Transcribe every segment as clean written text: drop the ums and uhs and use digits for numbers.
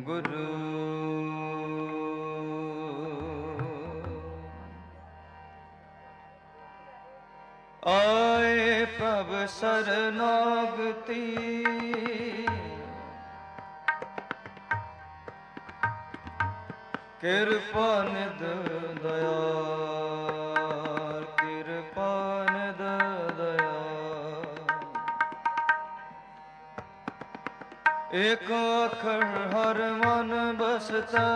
ਗੁਰੂ ਆਏ ਪ੍ਰਭ ਸਰਨਾਗਤੀ ਕਿਰਪਾ ਨਿਧ ਦਇਆਲ ਕਿਰਪਾ ਨਿਧ ਦਇਆਲ ਏਕ ਅੱਖਰ ਹਰ ਮਨ ਬਸਤਾ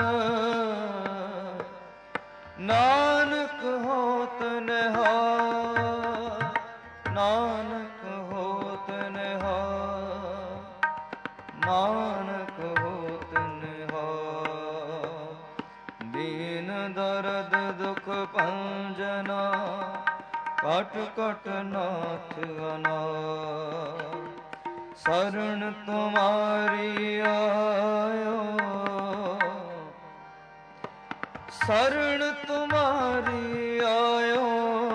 ਨਾਨਕ ਹੋਤ ਨਿਹਾਲ ਨਾਨਕ ਹੋਤ ਨਿਹਾਲ ਨਾਨਕ ਹੋਤ ਨਿਹਾਲ ਦੀਨ ਦਰਦ ਦੁਖ ਭੰਜਨਾ ਕਟ ਕਟ ਨਾਥ ਅਨਾਥ ਸਰਣ ਤੁਮਾਰੀ ਆਇਓ ਸਰਣ ਤੁਮਾਰੀ ਆਇਓ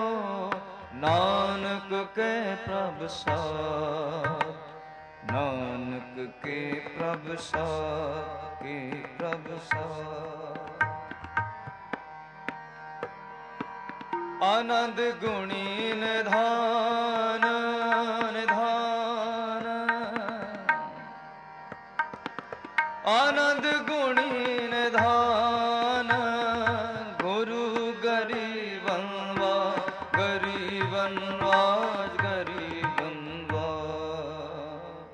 ਨਾਨਕ ਕੇ ਪ੍ਰਭ ਸਾਥ ਨਾਨਕ ਕੇ ਪ੍ਰਭ ਸਾਥ ਕੇ ਪ੍ਰਭ ਸਾਥ ਆਨੰਦ ਗੁਣੀ ਨਿਧਾਨ ਨਿਧਾਨ ਆਨੰਦ ਗੁਣੀ ਨਿਧਾਨ ਗੁਰੂ ਗਰੀਬਨ ਵਾਜ ਗਰੀਬਨ ਵਾਜ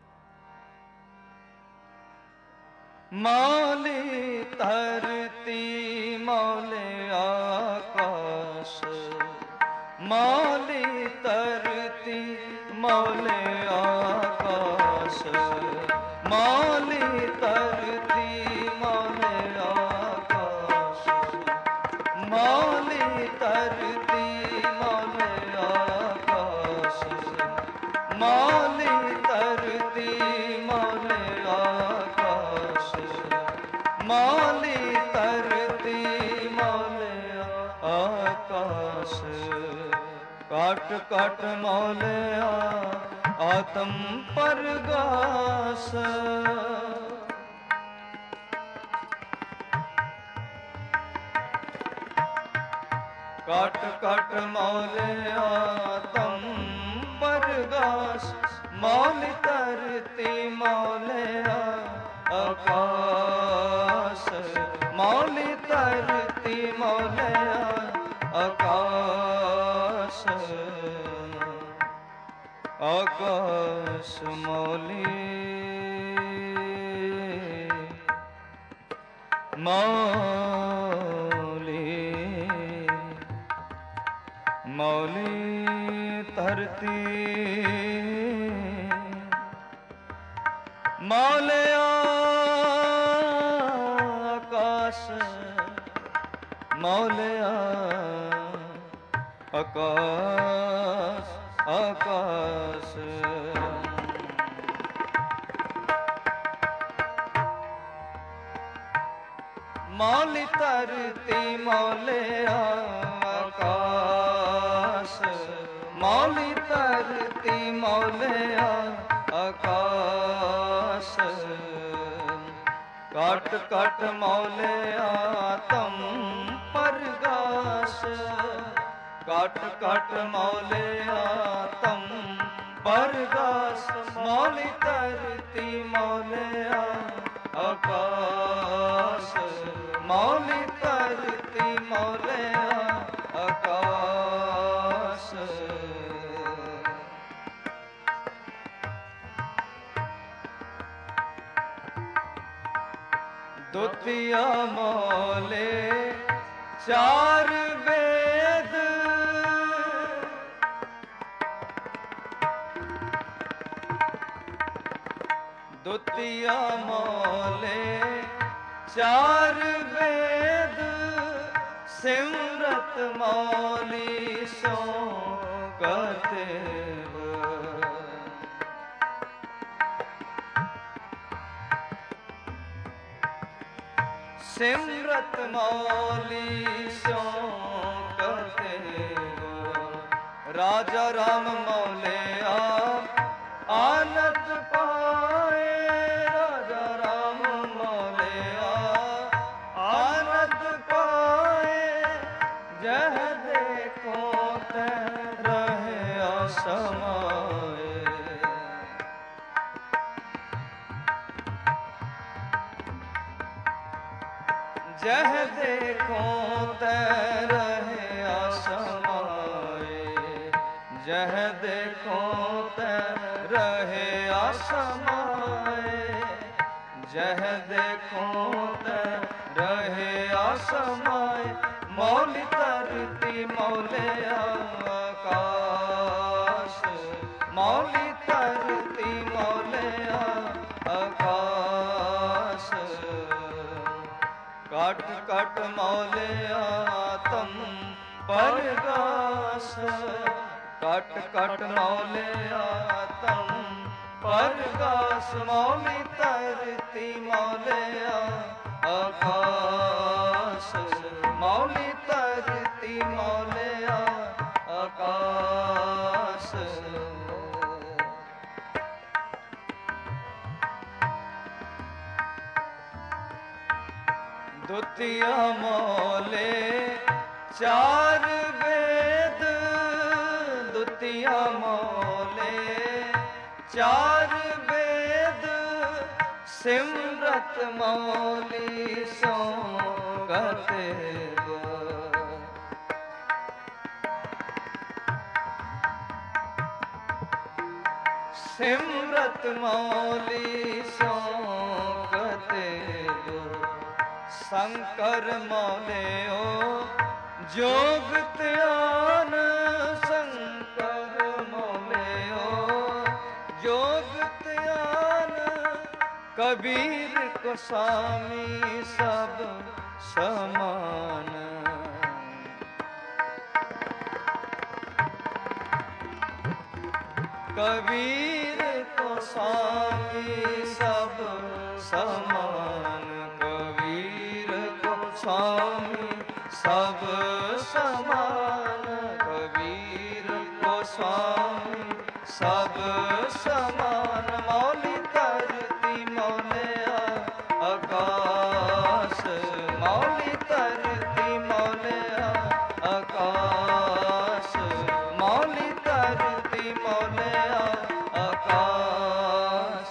ਮੌਲੀ ਧਰਤੀ ਮੌਲੇ ਆਕਾਸ਼ ਮੌਲੀ ਧਰਤੀ ਮੌਲੇ ਆਕਾਸ਼ ਮੌਲੀ ਧਰਤੀ ਮੌਲੇ ਆਕਾਸ਼ ਮੌਲੀ ਧਰਤੀ ਮੌਲੇ ਆਕਾਸ਼ ਮੌਲੀ ਧਰਤੀ ਮੌਲੇ ਆਕਾਸ਼ ਮੌਲੀ ਧਰਤੀ ਮੌਲੇ ਆਕਾਸ਼ ਕਟ ਕਟ ਮੌਲਿਆ ਆਤਮ ਪਰਗਾਸ ਕਟ ਕਟ ਮੌਲਿਆ ਆਤਮ ਪਰਗਾਸ ਮੌਲਿ ਧਰਤੀ ਮੌਲਿਆ ਆਕਾਸ ਮੌਲਿ ਧਰਤੀ ਮੌਲਿਆ ਆਕਾਸ ਆਕਾਸ਼ ਮੌਲੀ ਮੌਲੀ ਮੌਲੀ ਧਰਤੀ ਮੌਲਿਆ ਆਕਾਸ਼ ਮੌਲਿਆ ਆਕਾਸ਼ ਆਕਾਸ਼ ਮੌਲਿ ਧਰਤੀ ਮੌਲਿਆ ਆਕਾਸ਼ ਮੌਲਿ ਧਰਤੀ ਮੌਲਿਆ ਆਕਾਸ਼ ਕਟ ਕਟ ਮੌਲਿਆ ਆਤਮ ਪਰਗਾਸ ਕਟ ਕਟ ਮੌਲਿਆ ਆਤਮ ਪਰਗਾਸ ਮੌਲਿ ਧਰਤੀ ਮੌਲਿਆ ਆਕਾਸ਼ ਮੌਲਿ ਧਰਤੀ ਮੌਲਿਆ ਆਕਾਸ਼ ਦੁਤੀਆ ਮੌਲੇ ਚਾਰ ਵੇਦ ਦੁਤੀਆ ਮੌਲੇ ਚਾਰ ਵੇਦ ਸਿਮਰਤ ਮੌਲੀ ਸੋ ਕਤੇਵ ਸਿਮਰਤ ਮੌਲੀ ਸੋ ਕਤੇਵ ਰਾਜਾ ਰਾਮ ਮੌਲਿਆ ਆਨੰਦ ਪਾਏ ਰਾਜਾ ਰਾਮ जह देखो तै रहे आसमाए, जह देखो तै रहे आसमाए, जह देखो तै रहे आसमाए। मौली धरती मौले आकाश, मौली धरती मौले आकाश। कट कट मौले आतम परगास, कट कट मौले आतम परगास। मौली धरती मौले आकाश, मौली धरती मौले आकाश। दुतिया मौले चार वेद, दुतिया मौले चार वेद। सिमरत मौली सोगते गो, सिमरत मौली सोगते गो। शंकर मौलियो जोग त्यान, शंकर मौलियो जोग त्यान। कबीर को स्वामी सब समान, कबीर को स्वामी सब समान। कबीर को स्वामी सब समान, कबीर को स्वामी सब समान। मौली धरती मौले आकाश, मौली धरती मौले आकाश, मौली धरती मौले आकाश।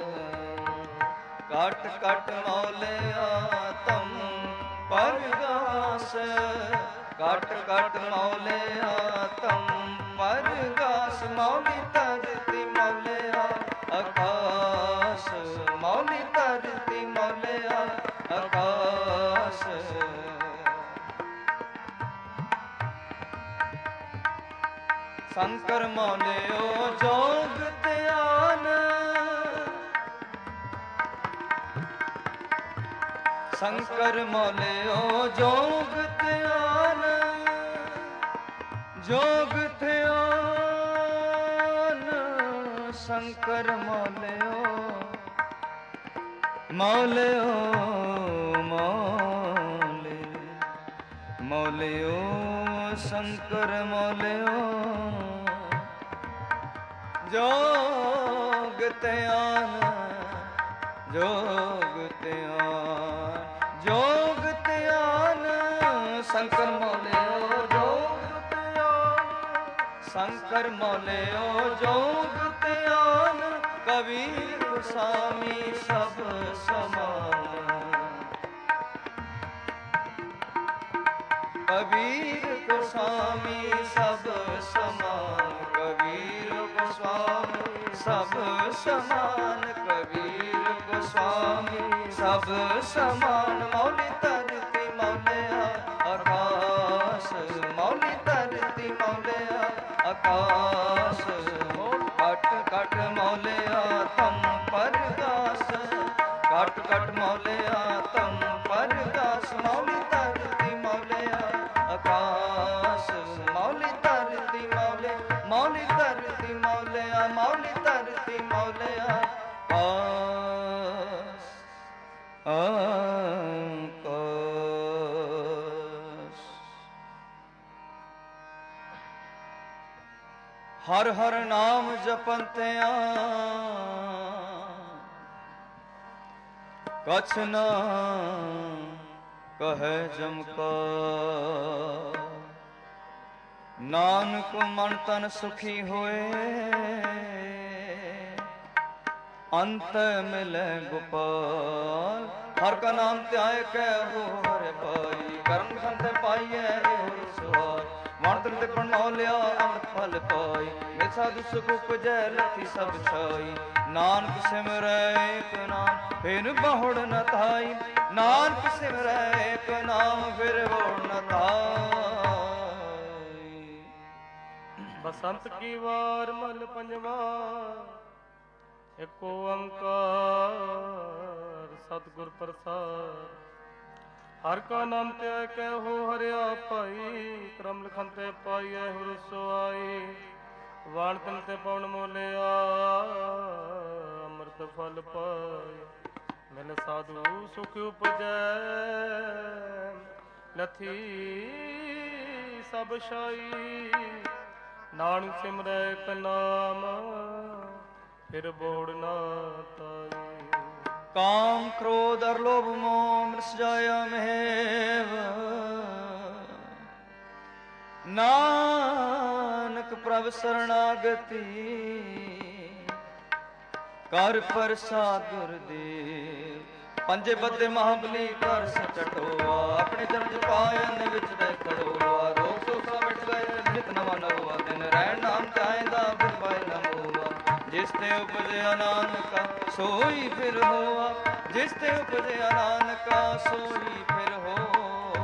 कट कट मौले आतम परगास, कट कट मौले आतम परगास। मौली धरती मौले आकाश, मौली धरती मौले आकाश। शंकर मौलियो जोग त्यान, शंकर मौलियो जोग त्यान, जोग त्यान। शंकर मौलियो मौलियो मौले, मौलियो शंकर मौलियो जोग त्यान, जोग त्यान, जोग त्यान। शंकर मौलियो जोग त्यान, शंकर मौलियो जोग त्यान। कबीर स्वामी सब समान, कबीर को स्वामी सब समान, कबीर को स्वामी सब समान, कबीर को स्वामी सब समान। मौली धरती मौले आकाश, मौली धरती मौले आकाश। कट कट मौले आतम परगास, कट कट मौले आतम परगास। मौली धरती मौले आकाश, मौली धरती मौले, मौली धरती मौले, मौली धरती मौले आकाश, आकाश। हर हर नाम जपंत्या कछ न कहे जमका। नानक मन तन सुखी होए, अंत मिले गोपाल ਹਰ ਕਾ ਨਾਮ ਧਿਆਏ ਕੈ ਹੋ ਹਰਿ ਪਾਈ। ਕਰਮ ਸੰਤ ਪਾਈਐ ਇਹੋ ਸੁਹਾਈ। ਵਣਤਨ ਤੇ ਪਰਨਾਉ ਲਿਆ ਅੰਮ੍ਰਿਤ ਫਲ ਪਾਈ। ਮਿਲ ਸਾਧੂ ਸੁਖ ਉਪਜੈ ਲਖੀ ਸਭ ਛਾਈ। ਨਾਨਕ ਸਿਮਰੈ ਏਕ ਨਾਮ ਫਿਰ ਬਹੁੜ ਨ ਧਾਈ। ਨਾਨਕ ਸਿਮਰੈ ਏਕ ਨਾਮ ਫਿਰ ਬਹੁੜ ਨ ਧਾਈ। ਬਸੰਤ ਕੀ ਵਾਰ ਮਲ ਪੰਜਵਾ ਏਕ ਓੰਕਾਰ ਸਤਿਗੁਰ ਪ੍ਰਸਾਦ। ਹਰ ਕਾ ਨਾਮ ਧਿਆਇ ਕੈ ਹੋ ਹਰਿਆ ਭਾਈ। ਕਰਮ ਲਿਖਨ ਤੇ ਪਾਈਐ ਹੁਰ ਸੁਆਈ। ਵਾਣ ਤਨ ਤੇ ਪਵਨ ਮੋਲਿਆ ਅੰਮ੍ਰਿਤ ਫਲ ਪਾਈ। ਮਿਲ ਸਾਧੂ ਸੁਖ ਉਪਜੈ ਲਥੀ ਸਭ ਛਾਈ। ਨਾਨਕ ਸਿਮਰੈ ਏਕ ਨਾਮ ਫਿਰ ਬੋੜ ਨਾ ਤਾਈ। ਕਾਮ ਕ੍ਰੋਧ ਅਰ ਲੋਭ ਮੋਹ ਮ੍ਰਿਸ ਜਾਇਆ ਮਹੇਵ। ਨਾਨਕ ਪ੍ਰਭ ਸਰਣਾਗਤੀ ਕਰ ਪ੍ਰਸਾਦ ਗੁਰਦੇਵ। ਪੰਜੇ ਬੱਦੇ ਮਹਾਬਲੀ ਕਰ ਸਚਟੋਆ। ਆਪਣੇ ਚਰਨ ਪਾਇਨ ਵਿੱਚ ਦੇ ਖੜੋਆ। ਰੋਗ ਸੋਗ ਸਭ ਮਿਟ ਗਏ ਨਿਤ ਨਵਾਂ ਨਰੋਆ। ਦਿਨ ਰਹਿਣ ਨਾਮ ਚਾਹੀਦਾ ਫਿਰ ਪਾਏ ਨਾ ਮੋਆ। ਜਿਸ ਤੇ ਉਪਜਿਆ ਨਾਨਕਾ ਸੋਈ ਫਿਰ ਹੋਆ। ਜਿਸ ਤੇ ਉਪਜਿਆ ਨਾਨਕਾ ਸੋਈ ਫਿਰ ਹੋਆ।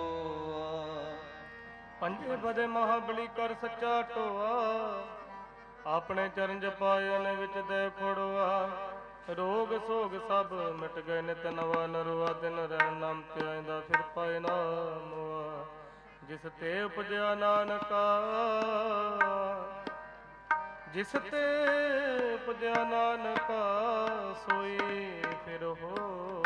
ਪੰਜੇ ਬਦੇ ਮਹਾਬਲੀ ਕਰ ਸੱਚਾ ਢੋਆ। ਆਪਣੇ ਚਰਨ ਜਪਾਇਨ ਵਿੱਚ ਦੇ ਫੜਵਾ। ਰੋਗ ਸੋਗ ਸਭ ਮਿਟ ਗਏ ਨਿਤ ਨਵਾ ਨਰਵਾ। ਦਿਨ ਰਹਿਣ ਨਾਮ ਧਿਆਇਂਦਾ ਫਿਰ ਪਾਏ ਨਾ ਮੋਆ। ਜਿਸ ਤੇ ਉਪਜਿਆ ਨਾਨਕਾ ਜਿਸ ਤੇ ਉਪਜਿਆ ਨਾਨਕਾ ਸੋਈ ਫਿਰ ਹੋਆ।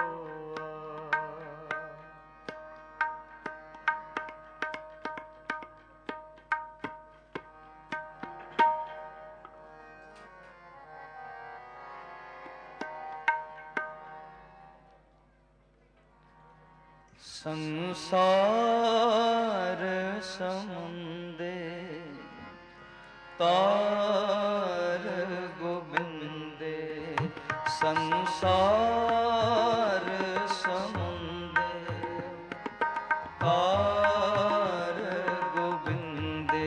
ਸੰਸਾਰ ਸਮੁੰਦੇ ਤਾਰ ਗੋਬਿੰਦੇ। ਸੰਸਾਰ ਸਮੁੰਦੇ ਤਾਰ ਗੋਬਿੰਦੇ।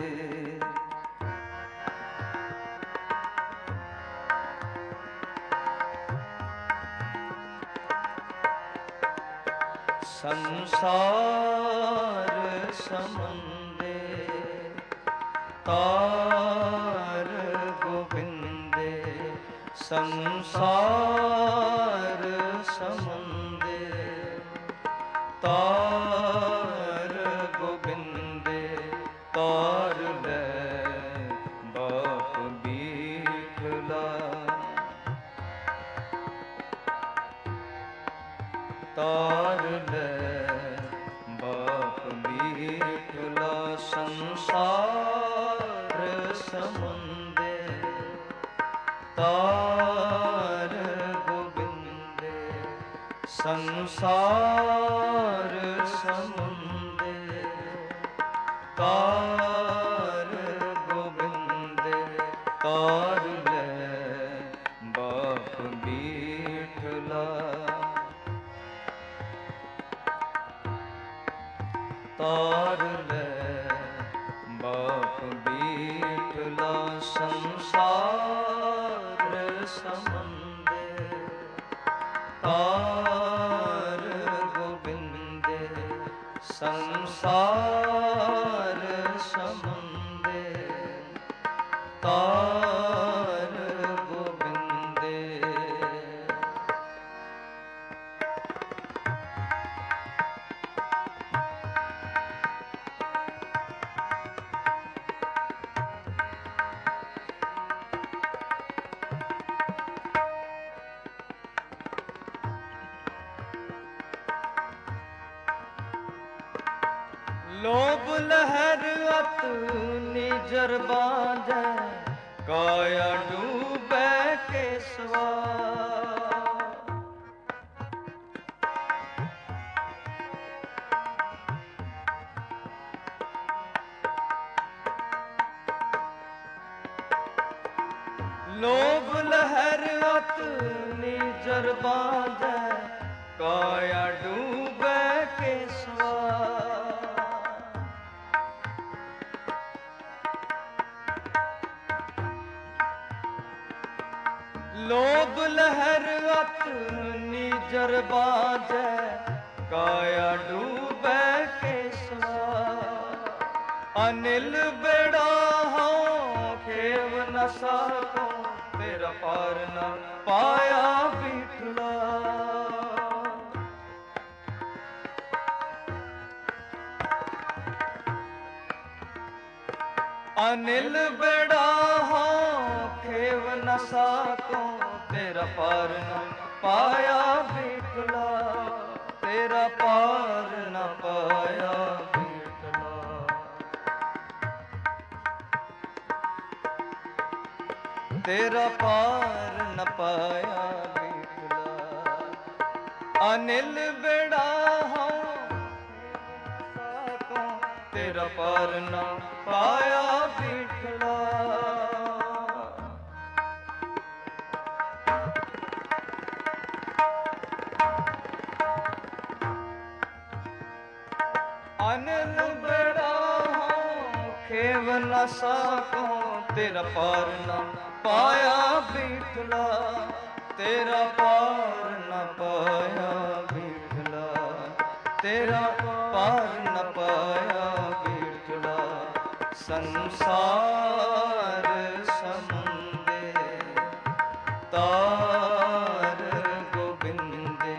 ਸੰਸਾਰ ਸਮੁੰਦੇ ਤਾਰ ਗੋਬਿੰਦੇ। ਸੰਸਾਰ ਸਮੁੰਦੇ ਤਾਰ ਗੋਬਿੰਦੇ। ਤਾਰ ਲੈ ਬਾਪ ਬੀਠਲਾ। ਤਾਰ ਲੈ ਬਾਪ ਬੀਠਲਾ। ਸੰਸਾਰ ਸਮੁੰਦੇ ਤਾਰ ਗੋਬਿੰਦੇ। ਸੰਸਾਰ ਸਮੁੰਦੇ ਤਾਰ ਗੋਬਿੰਦੇ। ਤਾਰ ਲੈ ਬਾਪ ਬੀਠਲਾ। ਤਾਰ ਲੈ ਬਾਪ ਬੀਠਲਾ। ਸੰਸਾਰ ਸਮੁੰਦੇ ਤਾਰ ਗੋਬਿੰਦੇ। ਸੰਸਾਰ ਸਮੁੰਦੇ ਤਾਰ ਗੋਬਿੰਦੇ। ਲੋਭ ਲਹਿਰ ਅਤ ਨਿਜਰ ਬਾਂਝੈ। ਕਾਇਆ ਡੂਬੈ ਕੇਸਵਾ। ਲੋਭ ਲਹਿਰ ਅਤ ਨਿਜਰ ਬਾਂਝੈ। लोभ लहर अत नीजर बाजै, काया डूबे केसवा। अनिल बेड़ा हाँ खेव न साको, तेरा पार न पाया बिठला। अनिल बेड़ा हाँ खेव न साको, तेरा पार न पाया बिठला। तेरा पार न पाया बिठला। तेरा पार न पाया बिठला। अनिल बेड़ा हाँ तेरा पार न पाया बिठला। अनिल बेड़ा खेव न साको, तेरा पार न पाया बिठला। तेरा पार न पाया बिठला। तेरा पार न पाया बिठला। संसार समुंदे तार गोबिंदे।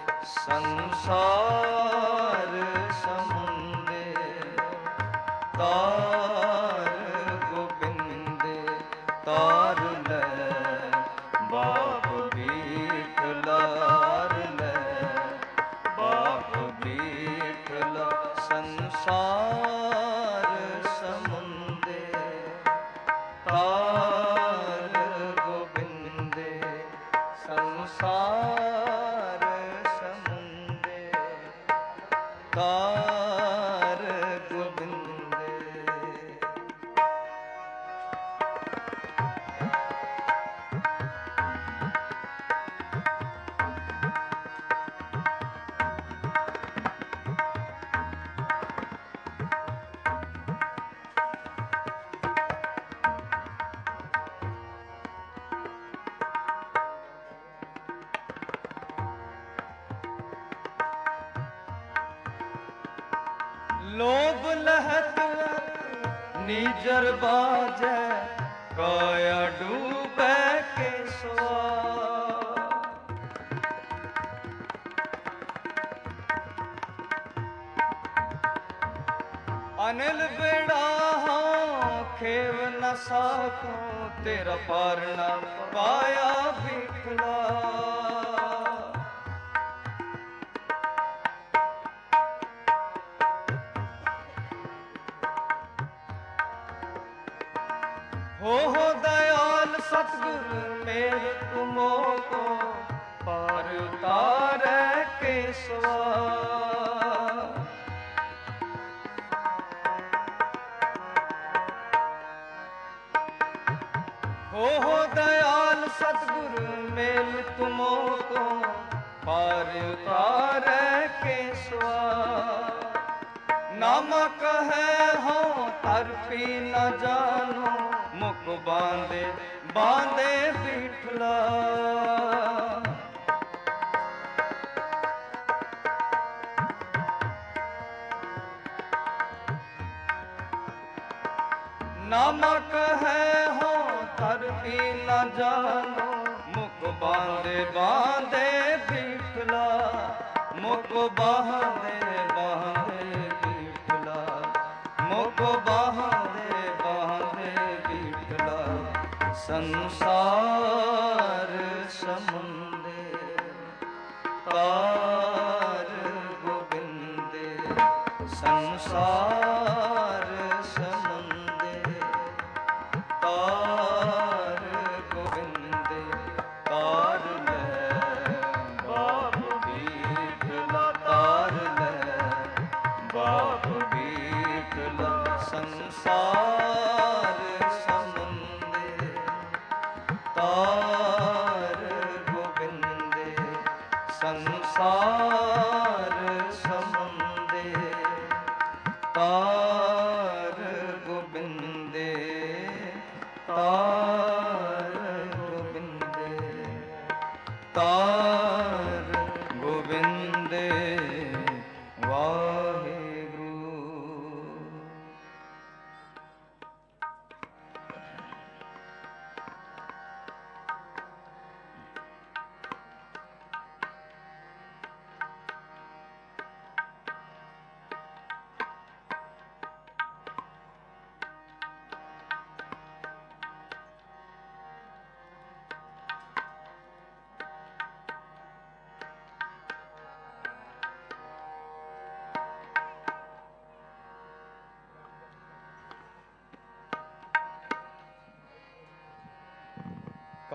संसार समुंदे तार गोबिंदे। तार ले बाप बिठला। ले बाप बिठला। संसार समुंदे तार गोबिंदे। संसार समुंदे तार गोबिंदे। लोभ लहत नीजर बाजै, काया डूबे केसवा। अनिल बेड़ा हाँ खेव न साको, तेरा पार न पाया बिठला। हो दयाल सतगुरु मेरे तुमो को, पार उतारे केसवा। हो दयाल सतगुरु मेरे तुमो को, पार उतारे केसवा। नामक है हो तरपी न जानो, मुख बांधे बांधे बिठला। नामक है हो तरपी न जानो, मुख बांधे बांधे बिठला। मुख बांधे बांधे बिठला। मुख बांधे बांधे बिठला। संसार समुंदे तार गोबिंदे। संसार समुंदे तार गोबिंदे। तार ले बाप बिठला। तार ले बाप बिठला। संसार समुंदे तार गोबिंदे। संसार समुंदे तार गोबिंदे। तार गोबिंदे।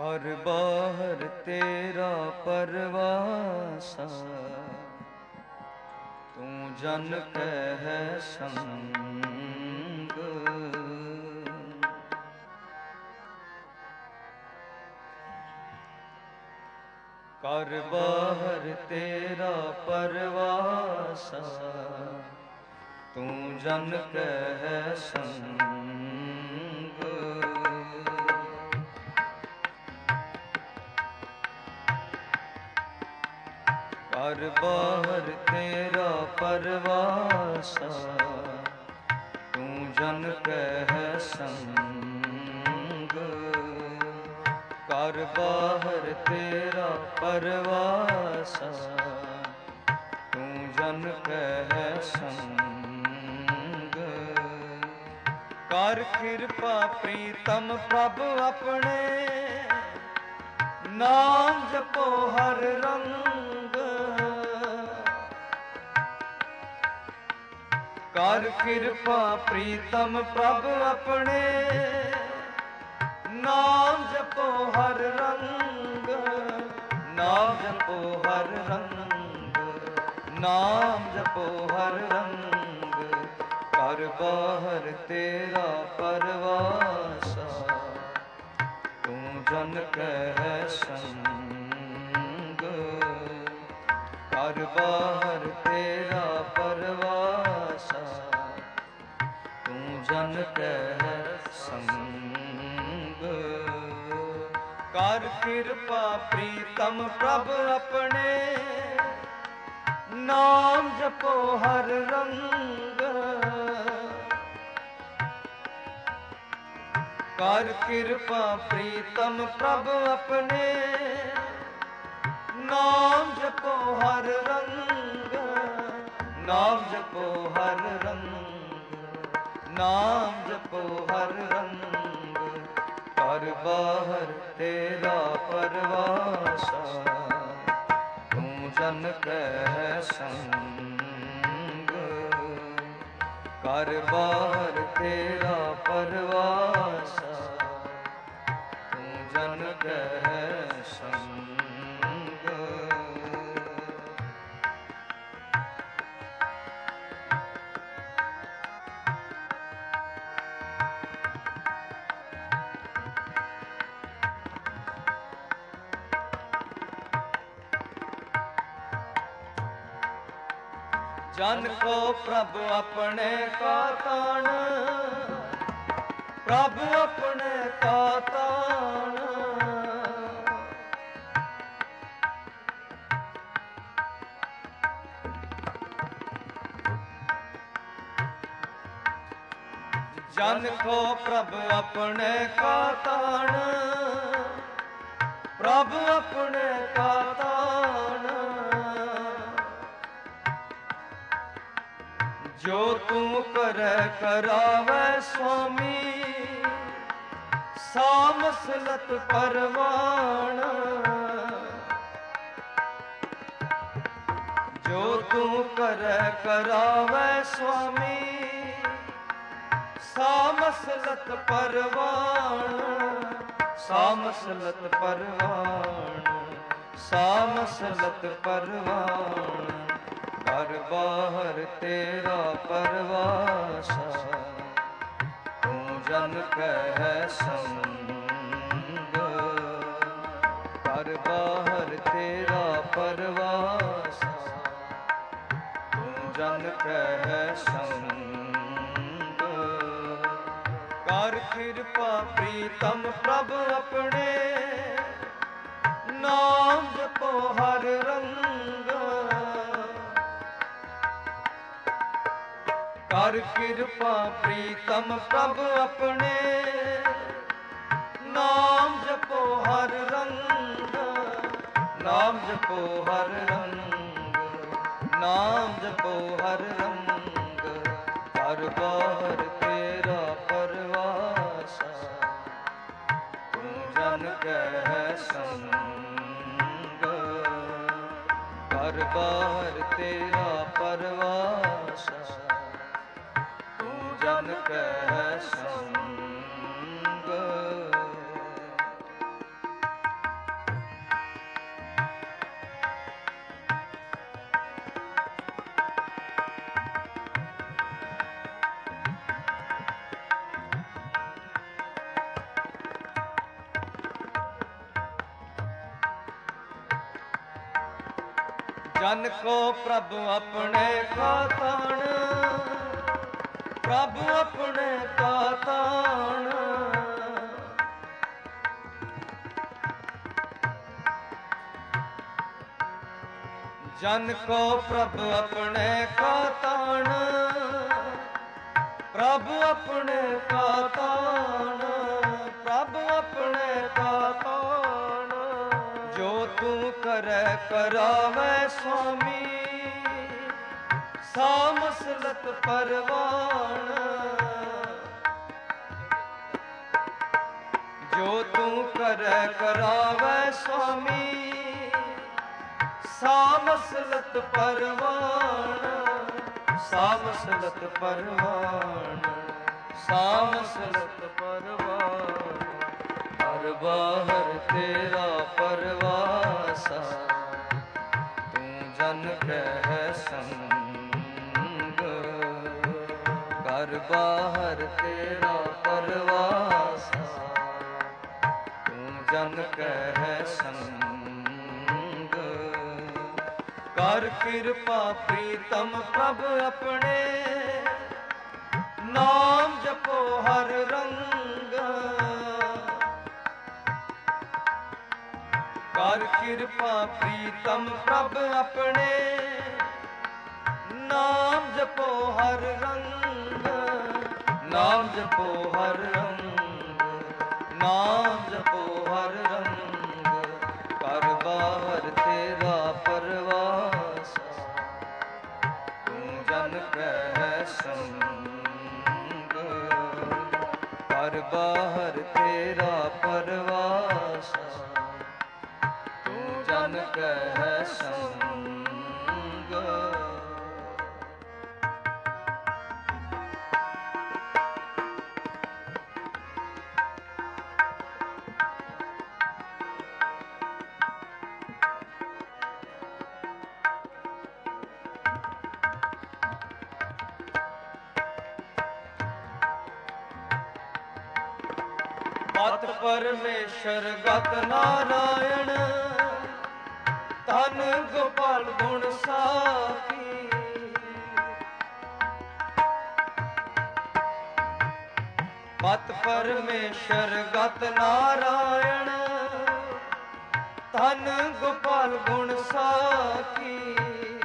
ਘਰ ਬਾਹਰ ਤੇਰਾ ਪਰਵਾਸਾ, ਤੂੰ ਜਨ ਕਹਿ ਸੰਗ। ਘਰ ਬਾਹਰ ਤੇਰਾ ਪਰਵਾਸਾ, ਤੂੰ ਜਨ ਕਹਿ ਸੰਗ। ਘਰ ਬਾਹਰ ਤੇਰਾ ਪਰਵਾਸਾ, ਤੂੰ ਜਨ ਕਹਿ ਸੰਗ। ਘਰ ਬਾਹਰ ਤੇਰਾ ਪਰਵਾਸਾ, ਤੂੰ ਜਨ ਕਹਿ ਸੰਗ। ਕਰ ਕਿਰਪਾ ਪ੍ਰੀਤਮ ਪ੍ਰਭ ਆਪਣੇ, ਨਾਮ ਜਪੋ ਹਰ ਰੰਗ। ਕਰ ਕਿਰਪਾ ਪ੍ਰੀਤਮ ਪ੍ਰਭ ਆਪਣੇ, ਨਾਮ ਜਪੋ ਹਰ ਰੰਗ। ਨਾਮ ਜਪੋ ਹਰ ਰੰਗ, ਨਾਮ ਜਪੋ ਹਰ ਰੰਗ। ਘਰ ਬਾਹਰ ਤੇਰਾ ਪਰਵਾਸਾ, ਤੂੰ ਜਨ ਕਹਿ ਸੰਗ। ਘਰ ਬਾਹਰ ਤੇਰਾ ਪਰਵਾਸਾ, ਤੂੰ ਜਨ ਕਹਿ ਸੰਗ। ਕਰ ਕਿਰਪਾ ਪ੍ਰੀਤਮ ਪ੍ਰਭ ਆਪਣੇ, ਨਾਮ ਜਪੋ ਹਰ ਰੰਗ। ਕਰ ਕਿਰਪਾ ਪ੍ਰੀਤਮ ਪ੍ਰਭ ਆਪਣੇ, ਨਾਮ ਜਪੋ ਹਰ ਰੰਗ। ਨਾਮ ਜਪੋ ਹਰ ਰੰਗ, ਨਾਮ ਜਪੋ ਹਰ ਰੰਗ। ਘਰ ਬਾਹਰ ਤੇਰਾ ਪਰਵਾਸਾ, ਤੂੰ ਜਨ ਕਹਿ ਸੰਗ। ਘਰ ਬਾਹਰ ਤੇਰਾ ਪਰਵਾਸਾ, ਤੂੰ ਜਨ ਕਹਿ ਸੰਗ। ਜਨ ਕੋ ਪ੍ਰਭ ਆਪਣੇ ਕਾ ਤਾਣ, ਪ੍ਰਭ ਆਪਣੇ ਕਾ ਤਾਣ। ਜਨ ਕੋ ਪ੍ਰਭ ਆਪਣੇ ਕਾ ਤਾਣ, ਪ੍ਰਭ ਆਪਣੇ ਕਾ ਤਾਣ। ਜੋ ਤੂੰ ਕਰੈ ਕਰਾਵੈ ਸੁਆਮੀ, ਸਾਮਸਲਤ ਪਰਵਾਣ। ਜੋ ਤੂੰ ਕਰੈ ਕਰਾਵੈ ਸੁਆਮੀ, ਸਾਮਸਲਤ ਪਰਵਾਣ। ਸਾਮਸਲਤ ਪਰਵਾਣ, ਸਾਮਸਲਤ ਪਰਵਾਣ। ਘਰ ਬਾਹਰ ਤੇਰਾ ਪਰਵਾਸਾ, ਤੂੰ ਜਨ ਕਹਿ ਸੰਗ। ਘਰ ਬਾਹਰ ਤੇਰਾ ਪਰਵਾਸਾ, ਤੂੰ ਜਨ ਕਹਿ ਸੰਗ। ਕਰ ਕਿਰਪਾ ਪ੍ਰੀਤਮ ਪ੍ਰਭ ਆਪਣੇ, ਨਾਮ ਜਪੋ ਹਰ ਰੰਗ। ਕਰ ਕਿਰਪਾ ਪ੍ਰੀਤਮ ਪ੍ਰਭ ਆਪਣੇ, ਨਾਮ ਜਪੋ ਹਰ ਰੰਗ। ਨਾਮ ਜਪੋ ਹਰ ਰੰਗ, ਨਾਮ ਜਪੋ ਹਰ ਰੰਗ। ਘਰ ਬਾਹਰ ਤੇਰਾ ਪਰਵਾਸਾ, ਤੂੰ ਜਨ ਕਹਿ ਸੰਗ। ਘਰ ਬਾਹਰ ਤੇਰਾ ਪਰਵਾਸਾ, ਜਨ ਕਹਿ ਸੰਗ। ਜਨ ਕੋ ਪ੍ਰਭ ਆਪਣੇ ਕਾ ਤਾਣ, ਪ੍ਰਭ ਆਪਣੇ ਕਾ ਤਾਣ। ਜਨ ਕੋ ਪ੍ਰਭ ਆਪਣੇ ਕਾ ਤਾਣ, ਪ੍ਰਭ ਆਪਣੇ ਕਾ ਤਾਣ, ਪ੍ਰਭ ਆਪਣੇ ਕਾ ਤਾਣ। ਜੋ ਤੂੰ ਕਰੈ ਕਰਾਵੈ ਸੁਆਮੀ, ਸਾ ਮਸਲਤ ਪਰਵਾਣ। ਜੋ ਤੂੰ ਕਰੈ ਕਰਾਵੈ ਸੁਆਮੀ, ਸਾ ਮਸਲਤ ਪਰਵਾਣ, ਸਾ ਮਸਲਤ ਪਰਵਾਣ, ਸਾ ਮਸਲਤ ਪਰਵਾਣ। ਹਰ ਬਾਹਰ ਤੇਰਾ ਪਰਵਾਸਾ, ਤੂੰ ਜਨ ਕਹਿ ਸੰਗ। ਘਰ ਬਾਹਰ ਤੇਰਾ ਪਰਵਾਸਾ, ਤੂੰ ਜਨ ਕਹਿ ਸੰਗ। ਕਰ ਕਿਰਪਾ ਪ੍ਰੀਤਮ ਪ੍ਰਭ ਆਪਣੇ, ਨਾਮ ਜਪੋ ਹਰ ਰੰਗ। ਕਰ ਕਿਰਪਾ ਪ੍ਰੀਤਮ ਪ੍ਰਭ ਆਪਣੇ, ਨਾਮ ਜਪੋ ਹਰ ਰੰਗ। ਨਾਮ ਜਪੋ ਹਰ ਰੰਗ, ਨਾਮ ਜਪੋ ਹਰ ਰੰਗ। ਕਰ ਬਾਹਰ ਤੇਰਾ ਪਰਵਾਸਾ, ਤੂੰ ਜਨ ਕਹਿ ਸੰਗ। ਕਰ ਬਾਹਰ ਤੇਰਾ ਪਰਵਾਸਾ, ਤੂੰ ਜਨ ਕਹਿ ਸੰਗ। ਗਤ ਪਰਮੇਸ਼ਰ ਗਤ ਨਾਰਾਇਣ, ਧਨ ਗੋਪਾਲ ਗੁਣ ਸਾਖੀ। ਗਤ ਪਰਮੇਸ਼ਰ ਗਤ ਨਾਰਾਇਣ, ਧਨ ਗੋਪਾਲ ਗੁਣ ਸਾਖੀ।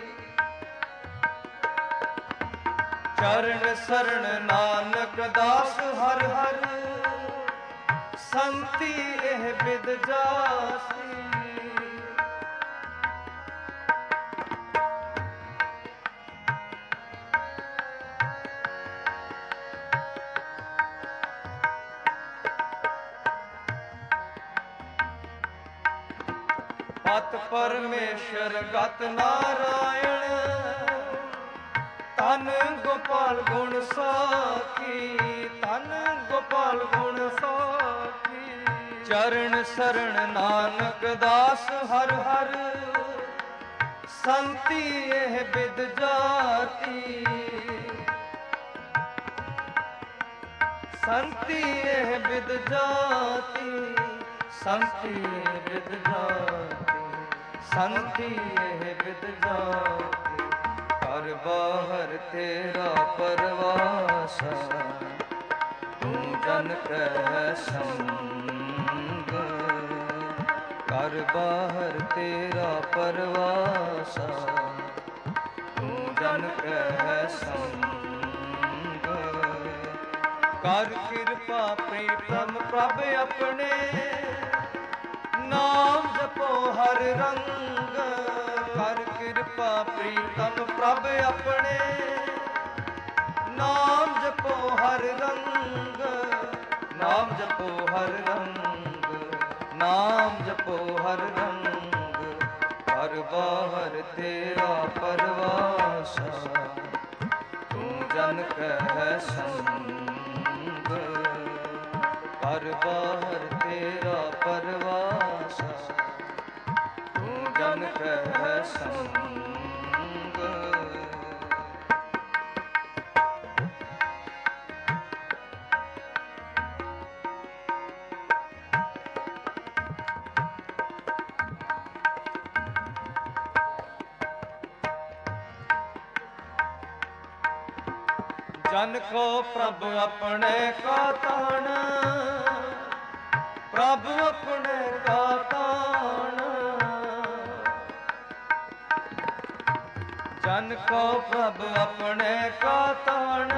ਚਰਨ ਸਰਣ ਨਾਨਕ ਦਾਸ ਹਰ ਹਰ, ਸੰਤੀ ਇਹ ਬਿਦ ਜਾਸੀ। ਪਤ ਪਰਮੇਸ਼ਰ ਗਤ ਨਾਰਾਇਣ, ਧਨ ਗੋਪਾਲ ਗੁਣ ਸਾਖੀ। ਧਨ ਗੋਪਾਲ ਗੁਣ ਸਾਖੀ। ਚਰਨ ਸਰਣ ਨਾਨਕ ਦਾਸ ਹਰ ਹਰ, ਸੰਤੀ ਇਹ ਬਿਦ ਜਾਤੀ। ਸੰਤੀ ਇਹ ਬਿਦ ਜਾਤੀ, ਸੰਤੀ ਇਹ ਬਿਦ ਜਾਤੀ, ਸੰਤੀ ਇਹ ਬਿਦ ਜਾਤੀ। ਘਰ ਬਾਹਰ ਤੇਰਾ ਪਰਵਾਸਾ, ਤੂੰ ਜਨ ਕਹਿ ਸੰਗ। ਘਰ ਬਾਹਰ ਤੇਰਾ ਪਰਵਾਸਾ, ਤੂੰ ਜਨ ਕਹਿ ਸੰਗ। ਕਰ ਕਿਰਪਾ ਪ੍ਰੀਤਮ ਪ੍ਰਭ ਆਪਣੇ, ਨਾਮ ਜਪੋ ਹਰ ਰੰਗ। ਕਰ ਕਿਰਪਾ ਪ੍ਰੀਤਮ ਪ੍ਰਭ ਆਪਣੇ, ਨਾਮ ਜਪੋ ਹਰ ਰੰਗ। ਨਾਮ ਜਪੋ ਹਰ ਰੰਗ, ਨਾਮ ਜਪੋ ਹਰ ਰੰਗ। ਹਰ ਬਾਹਰ ਤੇਰਾ ਪਰਵਾਸਾ, ਤੂੰ ਜਨ ਕਹਿ ਸੰਗ। ਹਰ ਬਾਹਰ ਤੇਰਾ ਪਰਵਾਸਾ, ਤੂੰ ਜਨ ਕਹਿ ਸੰਗ। ਜਨ ਕੋ ਪ੍ਰਭ ਆਪਣੇ ਕਾ ਤਾਣ, ਪ੍ਰਭ ਆਪਣੇ ਕਾ ਤਾਣ। ਜਨ ਕੋ ਪ੍ਰਭ ਆਪਣੇ ਕਾ ਤਾਣ,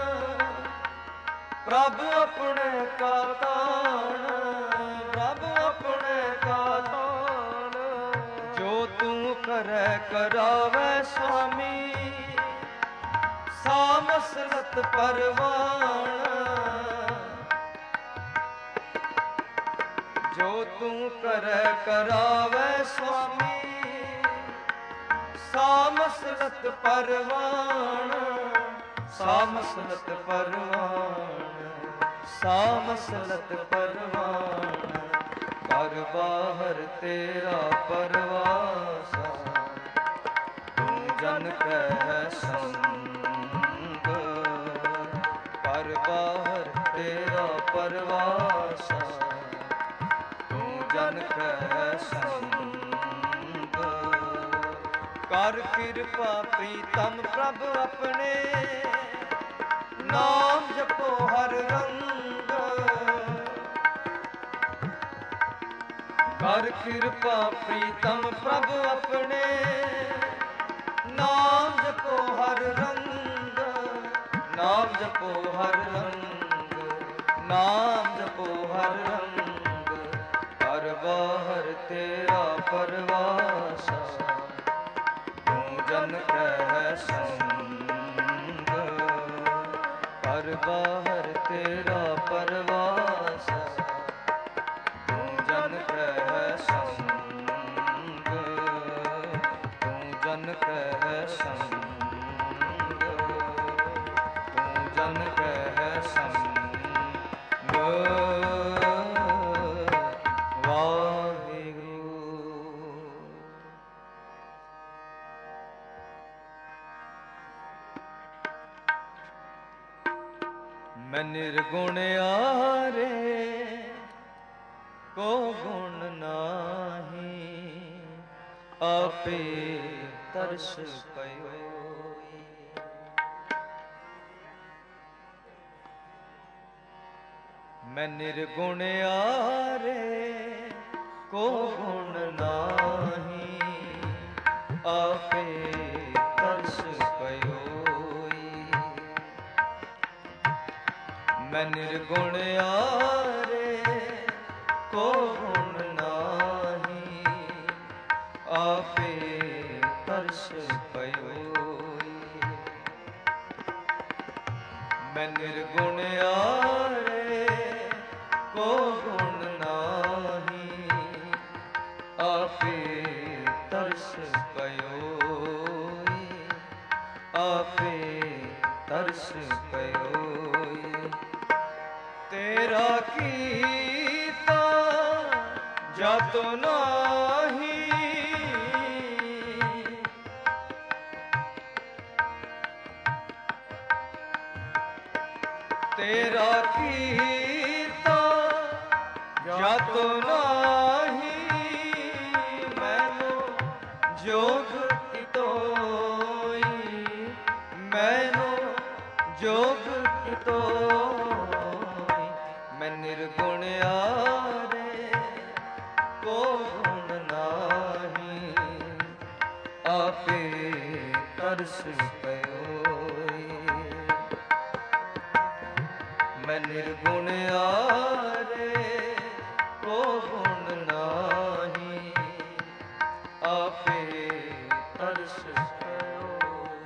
ਪ੍ਰਭ ਆਪਣੇ ਕਾ ਤਾਣ, ਪ੍ਰਭ ਆਪਣੇ ਕਾ ਤਾਣ। ਜੋ ਤੂੰ ਕਰੈ ਕਰਾਵੈ ਸੁਆਮੀ, ਸਾਮਸਲਤ ਪਰਵਾਣ। ਜੋ ਤੂੰ ਕਰੈ ਕਰਾਵੈ ਸੁਆਮੀ, ਸਾਮਸਲਤ ਪਰਵਾਣ। ਸਾਮਸਲਤ ਪਰਵਾਣ, ਸਾਮਸਲਤ ਪਰਵਾਣ। ਕਰ ਬਾਹਰ ਤੇਰਾ ਪਰਵਾਸਾ, ਤੂੰ ਜਨ ਕੈ ਸੰਗ। ਕਰ ਬਾਹਰ ਤੇਰਾ ਪਰਵਾਸਾ, ਤੂੰ ਜਨ ਕੈ ਸੰਗ। ਕਰ ਕਿਰਪਾ ਪ੍ਰੀਤਮ ਪ੍ਰਭ ਆਪਣੇ, ਨਾਮ ਜਪੋ ਹਰ ਰੰਗ। ਕਰ ਕਿਰਪਾ ਪ੍ਰੀਤਮ ਪ੍ਰਭ ਆਪਣੇ, ਨਾਮ ਜਪੋ ਹਰ ਰੰਗ। ਨਾਮ ਜਪੋ ਹਰ ਰੰਗ, ਨਾਮ ਜਪੋ ਹਰ ਰੰਗ। ਕਰ ਬਾਹਰ ਤੇਰਾ ਪਰਵਾਸਾ, ਤੂੰ ਜਨ ਕੈ ਸੰਗ। ਕਰ ਬਾਹਰ ਤੇਰਾ ਪਰਵਾਸਾ, ਤੂੰ ਜਨ ਕੈ ਸੰਗ। ਤੂੰ ਜਨ ਕੈ ਸੰਗ, ਤੂੰ ਜਨ ਕੈ ਸੰਗ। ਮੈਂ ਨਿਰਗੁਣ ਆਰੇ, ਕੋ ਗੁਣ ਨਾਹੀ। ਆਪੇ ਤਰਸ ਪਇਓਈ। ਮੈਂ ਨਿਰਗੁਣ ਆਰੇ, ਕੋ ਗੁਣ ਨਾਹੀ। ਆਪੇ ਤਰਸ ਪਇਓਈ। ਮੈਂ ਨਿਰਗੁਣ ਆਰੇ, ਕੋ ਗੁਣ ਨਾਹੀ। ਆਪੇ ਤਰਸ ਪਇਓਈ। ਮੈਂ ਨਿਰਗੁਣ ਆਰੇ, ਕੋ ਗੁਣ ਨਾਹੀ। ਆਪੇ ਤਰਸ ਪਇਓਈ। ਆਪੇ ਤਰਸ ਪਇਓਈ। ਤੇਰਾ ਕੀਤਾ ਜਤ ਨਾਹੀ। ਤੇਰਾ ਕੀਤਾ ਜਤ ਨਾਹੀ। ਮੈਨੂੰ ਜੋਗ ਕਿਤੋਈ, ਮੈਨੂੰ ਜੋਗ ਕਿਤੋਈ। ਮੈਂ ਨਿਰਗੁਣ ਆਰੇ, ਕੋ ਗੁਣ ਨਾਹੀ। ਆਪੇ ਤਰਸ ਪਇਓਈ। ਮੈਂ ਨਿਰਗੁਣ ਆਰੇ, ਕੋ ਗੁਣ ਨਾਹੀ। ਆਪੇ ਤਰਸ ਪਇਓਈ।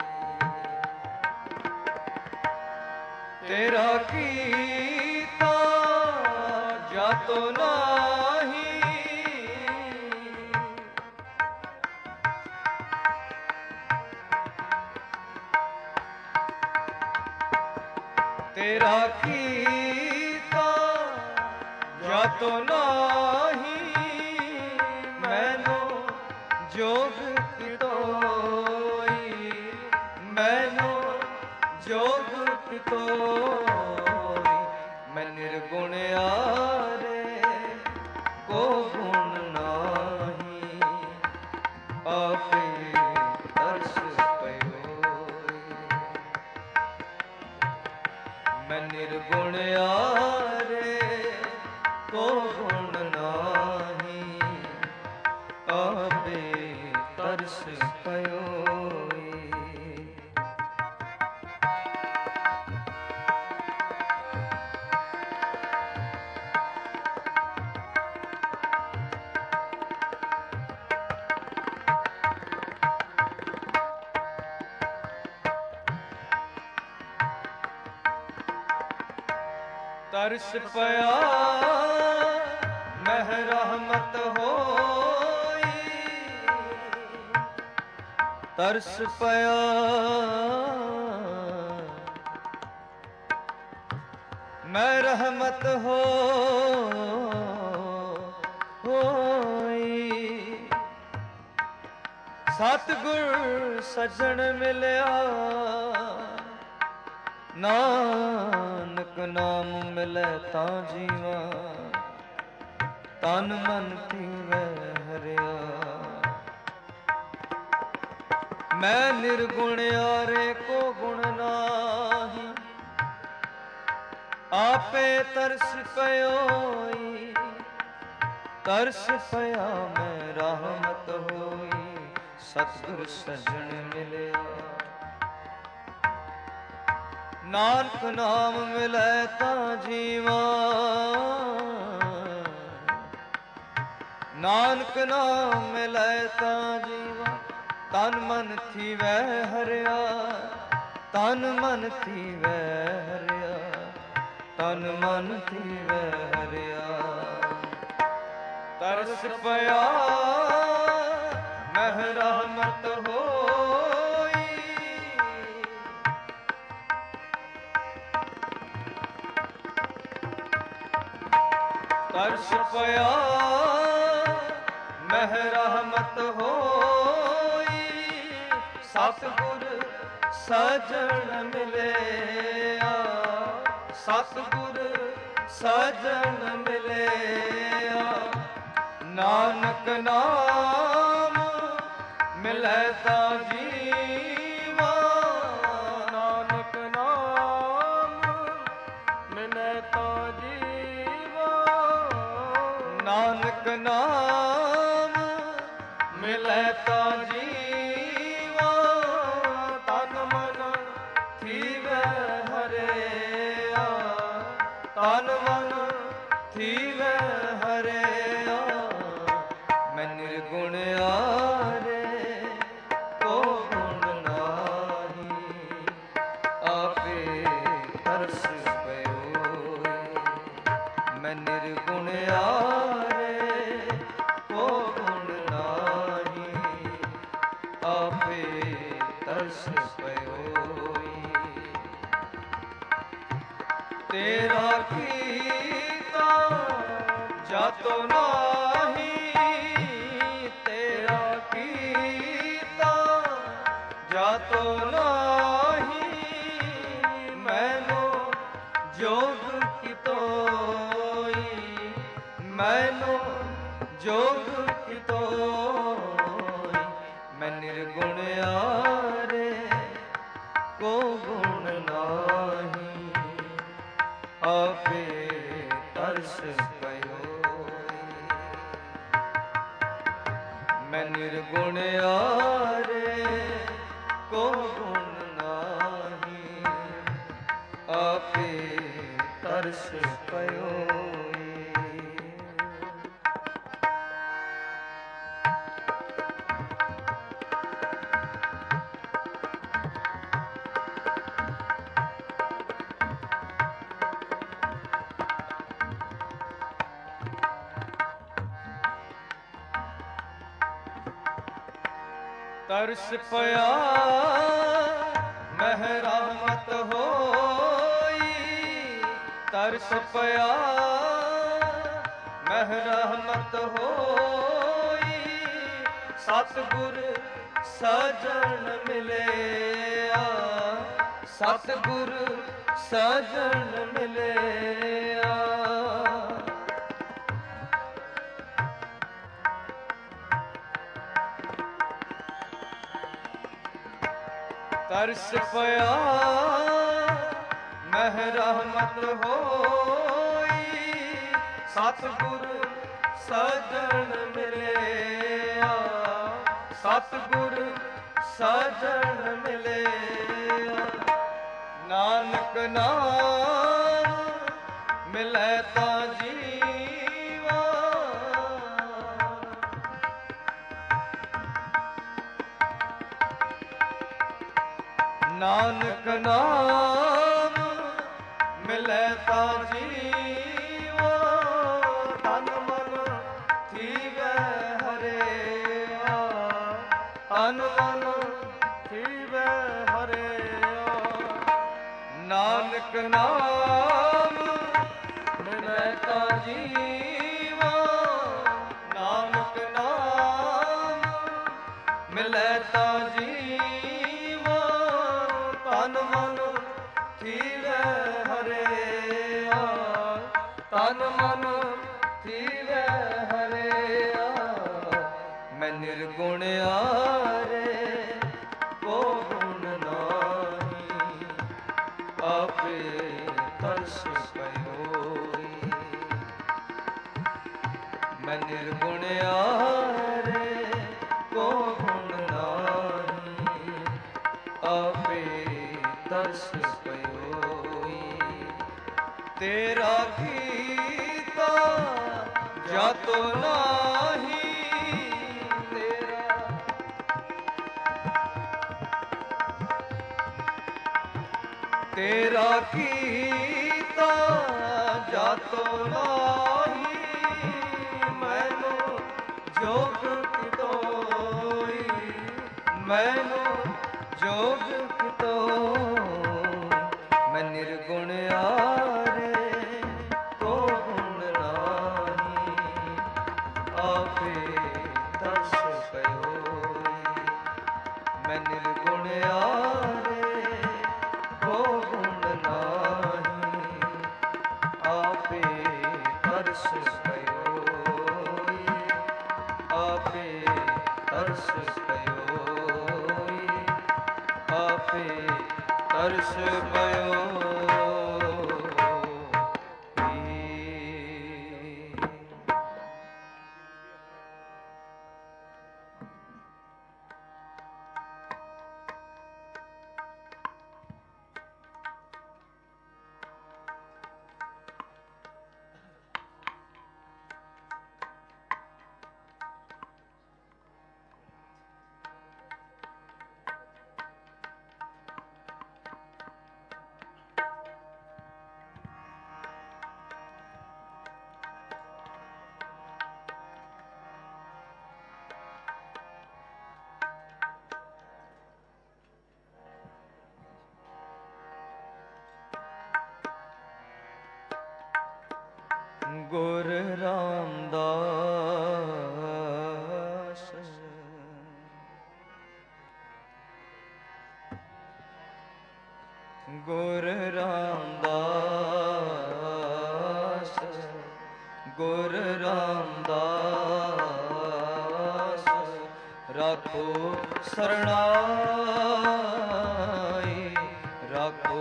ਤੇਰਾ ਕੀਤਾ ਜਤ ਨਾਹੀ। ਤੇਰਾ ਕੀਤਾ ਜਤ ਨਾਹੀ। ਮੈਨੂੰ ਜੋਗ ਕਿਤੋਈ। ਮੈਨੂੰ ਜੋਗ ਕਿਤੋਈ। ਮੈਂ ਨਿਰਗੁਣ ਆਰੇ, ਕੋ ਗੁਣ ਨਾਹੀ। ਆਪੇ ਤਰਸ ਪਇਓਈ। ਤਰਸ ਪਿਆ ਮਹਿ ਰਹਿਮਤ ਹੋਈ, ਤਰਸ ਪਿਆ ਮਹਿ ਰਹਿਮਤ ਹੋਈ। ਸਤਿਗੁਰ ਸਜਣ ਮਿਲਿਆ, ਨਾਨਕ ਨਾਮ ਮਿਲੈ ਤਾਂ ਜੀਵਾ, ਤਨ ਮਨ ਧੀਵੈ ਹਰਿਆ। ਮੈਂ ਨਿਰਗੁਣ ਆਰੇ ਕੋ ਗੁਣ ਨਾਹੀ, ਆਪੇ ਤਰਸ ਪਇਓਈ, ਤਰਸ ਪਿਆ ਮੈਂ ਰਹਿਮਤ ਹੋਈ, ਸਤਿਗੁਰ ਸਜਣ ਮਿਲਿਆ। ਨਾਨਕ ਨਾਮ ਮਿਲੈ ਤਾਂ ਜੀਵਾ, ਨਾਨਕ ਨਾਮ ਮਿਲੈ ਤਾਂ ਜੀਵਾ, ਤਨ ਮਨ ਥੀਵੈ ਹਰਿਆ, ਤਨ ਮਨ ਥੀਵੈ ਹਰਿਆ, ਤਨ ਮਨ ਥੀਵੈ ਹਰਿਆ। ਤਰਸ ਪਿਆ ਮਹਿ ਰਹਿਮਤ ਹੋਈ, ਤਰਸ ਪਿਆ ਮਹਿ ਰਹਿਮਤ ਹੋਈ। ਸਤਿਗੁਰ ਸਜਣ ਮਿਲਿਆ, ਸਤਿਗੁਰ ਸਜਣ ਮਿਲਿਆ। ਨਾਨਕ ਨਾਮ ਮਿਲੈ ਤਾਂ ਜੀਵਾ, ਨਾਨਕ ਨਾਮ ਮਿਲੈ ਤਾਂ ਜੀਵਾ, ਨਾਨਕ ਨਾਮ ਮਿਲੈ ਤਾਂ ਜੀਵਾ। ਤਨ ਮਨ ਥੀਵੈ ਹਰਿਆ, ਤਨ ਮਨ ਥੀਵੈ ਹਰਿਆ। ਮੈਂ ਨਿਰਗੁਣ ਆਰੇ ਕੋ ਗੁਣ ਨਾਹੀ, ਆਪੇ ਤਰਸ ਪਇਓਈ। ਮੈਂ ਨਿਰਗੁਣ ਆਰੇ ਕੋ ਗੁਣ ਨਾਹੀ, ਆਪੇ ਤਰਸ ਪਇਓਈ। ਤੇਰਾ ਕੀਤਾ ਜਾਤੋ ਨਾਹੀ, ਤੇਰਾ ਕੀਤਾ ਜਾਤੋ ਨਾਹੀ। ਮੈਨੂੰ ਜੋਗ ਕਿਤੋਈ, ਮੈਨੂੰ ਜੋਗ ਕਿਤੋਈ। ਮੈਂ ਨਿਰਗੁਣ ਆਰੇ ਕੋ ਗੁਣ ਨਾਹੀ, ਆਪੇ ਤਰਸ ਪਇਓਈ। ਮੈਂ ਨਿਰਗੁਣ ਆਰੇ ਕੋ ਗੁਣ ਨਾਹੀ, ਆਪੇ ਤਰਸ ਪਇਓਈ। ਤਰਸ ਪਿਆ ਮਹਿ ਰਹਿਮਤ ਹੋਈ, ਤਰਸ ਪਿਆ ਮਹਿ ਰਹਿਮਤ ਹੋਈ। ਸਤਿਗੁਰ ਸਜਣ ਮਿਲਿਆ, ਸਤਿਗੁਰ ਸਜਣ ਮਿਲਿਆ। ਤਰਸ ਪਿਆ ਮਹਿ ਰਹਿਮਤ ਹੋਈ। ਸਤਿਗੁਰ ਸਜਣ ਮਿਲਿਆ, ਸਤਿਗੁਰ ਸਜਣ ਮਿਲਿਆ। ਨਾਨਕ ਨਾਮ ਮਿਲੈ ਤਾਂ ਜੀਵਾ, ਨਾਨਕ ਨਾਮ ਮਿਲੈ ਤਾ ਜੀਵਾ ਤਨ ਮਨ ਥੀਵੈ ਹਰਿਆ ਤਨ ਮਨ ਥੀਵੈ ਹਰਿਆ ਨਾਨਕ ਨਾਮ ਮਿਲੈ ਤਾ ਜੀਵਾ ਨਾਨਕ ਨਾਮ ਮਿਲੈ ਤਾ ਜੀਵਾ ਤਨ ਮਨ ਥੀਵੈ ਹਰਿਆ ਤਨ ਮਨ ਥੀਵੈ ਹਰਿਆ ਮੈਂ ਨਿਰਗੁਣ ਆਰੇ ਕੋ ਗੁਣ ਨਾਹੀ ਆਪੇ ਤਰਸ ਪਇਓਈ ਮੈਂ ਨਿਰਗੁਣ ਆਰੇ ਕੋ ਗੁਣ ਨਾਹੀ ਆਪੇ ਤਰਸ ਪਇਓਈ ਤੇਰਾ ਕੀਤਾ ਜਾਤੋ ਨਾਹੀ ਤੇਰਾ ਕੀਤਾ ਜਾਤੋ ਨਾਹੀ ਮੈਨੂੰ ਜੋਗ ਕਿਤੋਈ ਮੈਨੂੰ ਜੋਗ ਕਿਤੋ ਮੈਂ ਨਿਰਗੁਣ ਆਰੇ ਕੋ ਗੁਣ ਨਾਹੀ ਆਪੇ ਤਰਸ ਪਇਓਈ ਮੈਂ ਨਿਰਗੁਣ ਆਰੇ ਕੋ ਗੁਣ ਨਾਹੀ ਆਪੇ ਤਰਸ ਪਇਓਈ ਆਪੇ ਤਰਸ ਪਇਓਈ ਆਪੇ ਤਰਸ ਪਇਓਈ ਗੁਰ ਰਾਮਦਾਸ ਗੁਰ ਰਾਮਦਾਸ ਗੁਰ ਰਾਮਦਾਸ ਰਾਖੋ ਸਰਣਾਈ ਰਾਖੋ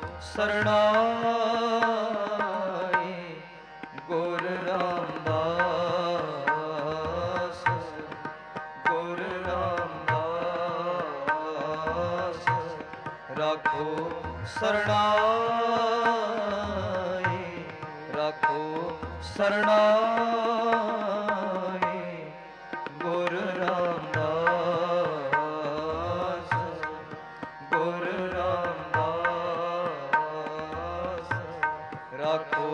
ਸਰਣਾਈ ਗੁਰ ਰਾਮਦਾਸ ਗੁਰ ਰਾਮਦਾਸ ਰਾਖੋ ਸਰਣਾਈ ਰਾਖੋ ਸਰਣਾਈ ਗੁਰ ਰਾਮਦਾਸ ਗੁਰ ਰਾਮਦਾਸ ਰਾਖੋ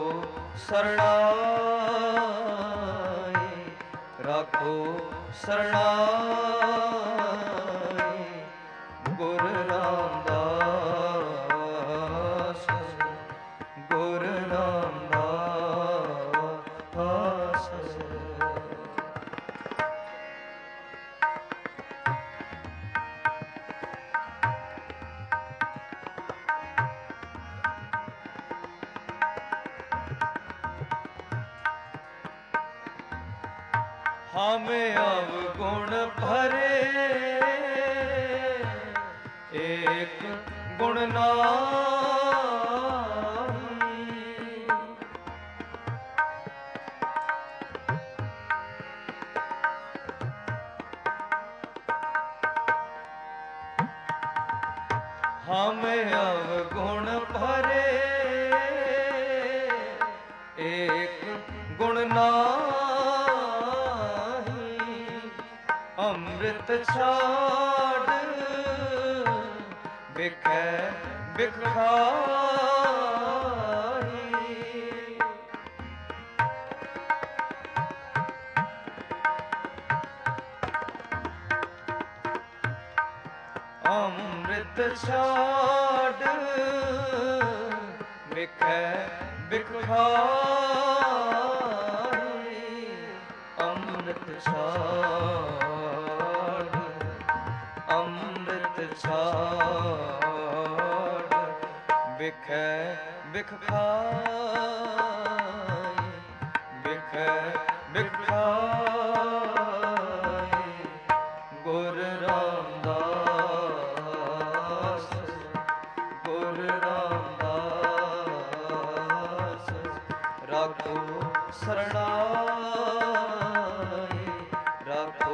ਸਰਣਾਈ ਰਾਖੋ ਸਰਣਾਈ ਗੁਰ ਰਾਮਦਾਸ ਗੁਰ ਰਾਮਦਾਸ ਹमें अवगुण भरे एक गुण नाही हमें अवगुण भरे एक गुण नाही ਅੰਮ੍ਰਿਤ ਛਾੜ ਬਿਖੈ ਬਿਖਾਈ ਅੰਮ੍ਰਿਤ ਛਾੜ ਵਿਖੇ ਬਿਖਾਈ ਅੰਮ੍ਰਿਤ ਛਾੜ ਅੰਮ੍ਰਿਤ ਛਾੜ ਵਿਖੇ ਬਿਖਾਈ ਵਿਖੇ ਬਿਖਾਈ ਗੁਰ ਰਾਮਦਾਸ ਗੁਰ ਰਾਮਦਾਸ ਰਾਖੋ ਸਰਣਾਈ ਰਾਖੋ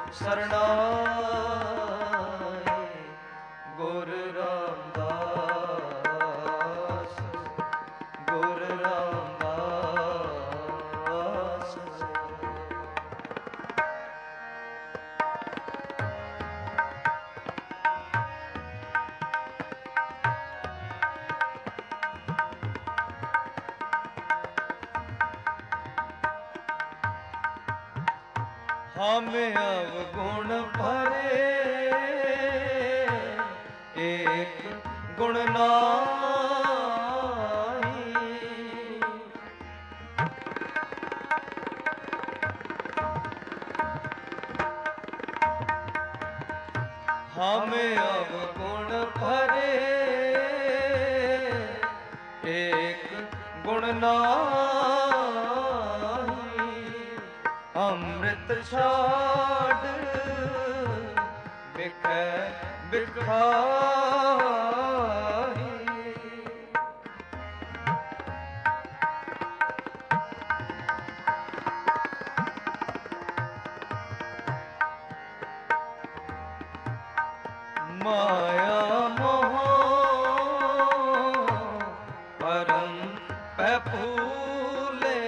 ਸਰਣਾਈ ਗੁਰ ਰਾਮਦਾਸ ਗੁਰ ਰਾਮਦਾਸ हम अवगुण भरे एक गुण नाही हम अवगुण भरे एक गुण नाही ਅੰਮ੍ਰਿਤ ਛਾੜ ਵਿਖੇ ਬਿਖਾਈ ਮਾਇਆ ਮੋਹ ਪਰਮ ਪੈ ਫੂਲੇ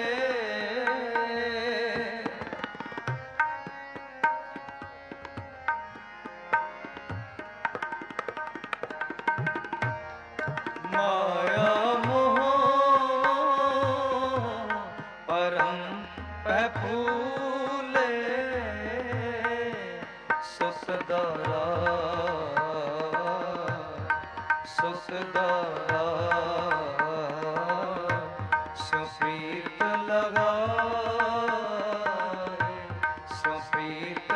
माया मोह परम पै फूले सुसदारा सुसदारा सुप्रीत लगाए सुप्रीत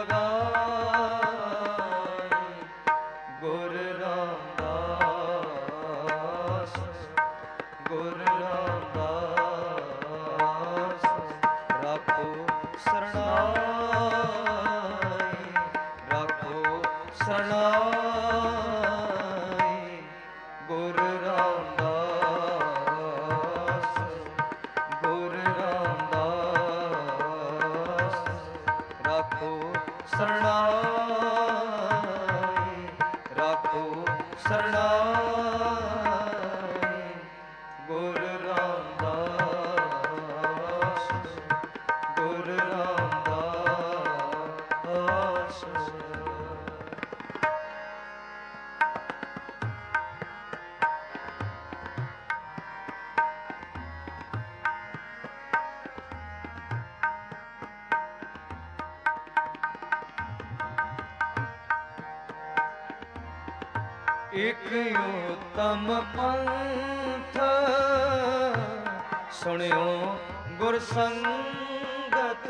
लगाए गुर रामदास गुर रामदास राखो सरणाई राखो सरणाई गुर रामदास गुर रामदास राखो सरणाई राखो सरणाई गुर रामदास गुर रामदास एक उत्तम पंथ सुनियो गुर संगत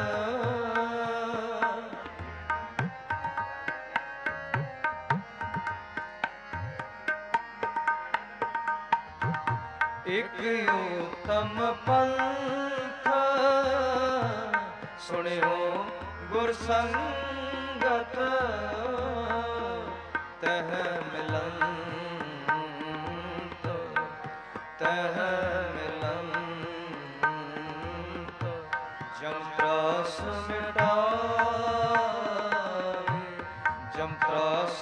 एक उत्तम पंथ सुनियो गुर संगत तह मिलन तह मिलन जम त्रास मिटाए जम त्रास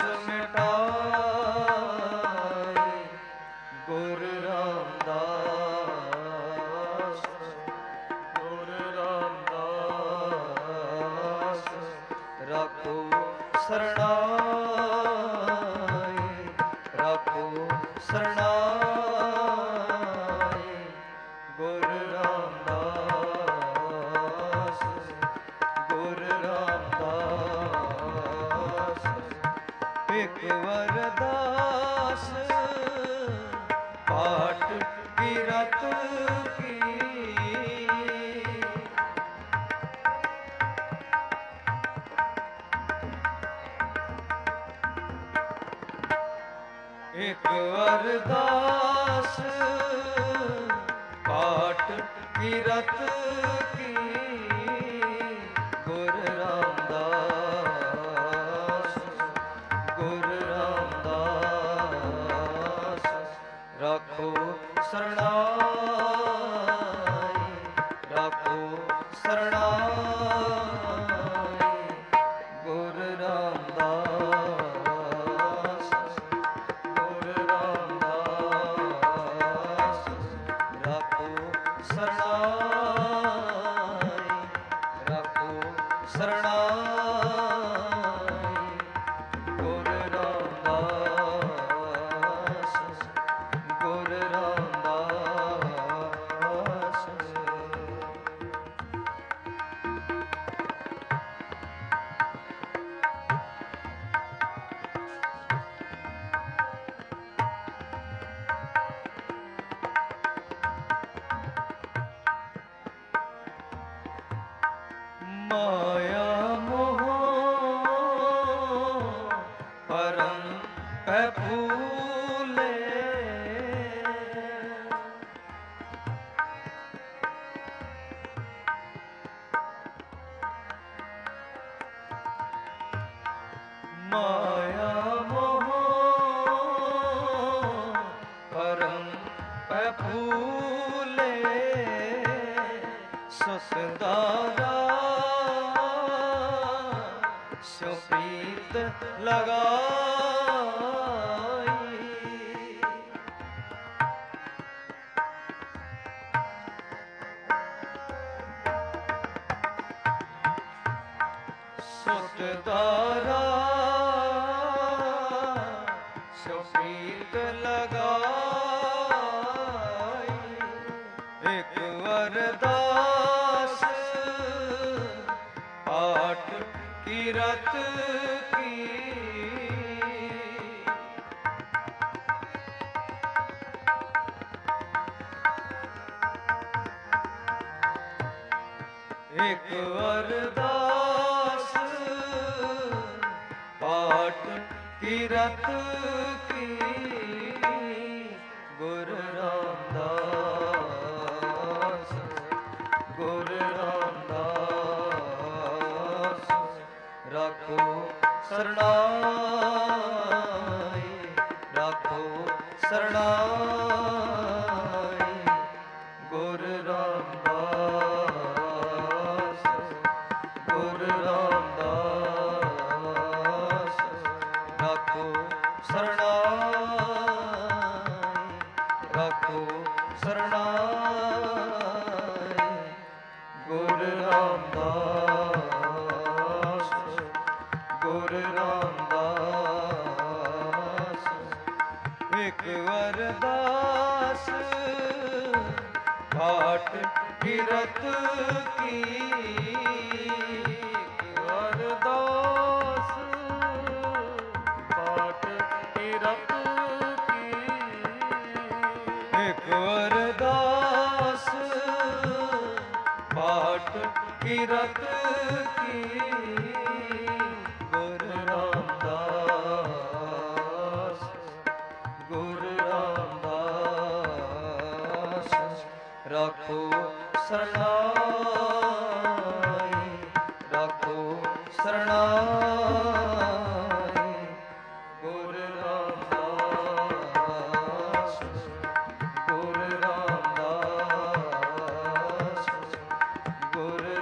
मिटाए गुर रामदास गुर रामदास राखो सरणाई राखो सरणाई वरदास पाठ की रत की, एक वरदास पाठ की रत की, गुरु रामदास, गुरु रामदास, राखो शरणाई, राखो शरणाई, गुरु रामदास, गुरु रामदास, राखो शरणाई, राखो शरणाई, गुरु रामदास, गुरु रामदास। माया मोह परम पै फूले, माया मोह परम पै फूले, ससदारा सो प्रीत लगाई, सुतदारा सो प्रीत लगाई, एक वरदास पाठ की रत की, एक वरदास पाठ की रत की, गुरु रामदास, गुरु रामदास, राखो शरणाई, राखो शरणाई, गुरु रामदास, गुरु रामदास, राखो शरणाई, राखो शरणाई, गुरु रामदास, गुरु रामदास, एक वरदास पाठ की रत की, वरदास पाठ की रत की, एक वरदास पाठ की रत की, गुरु रामदास, गुरु रामदास, राखो शरणाई, राखो शरणाई, गुरु रामदास, गुरु रामदास, गुरु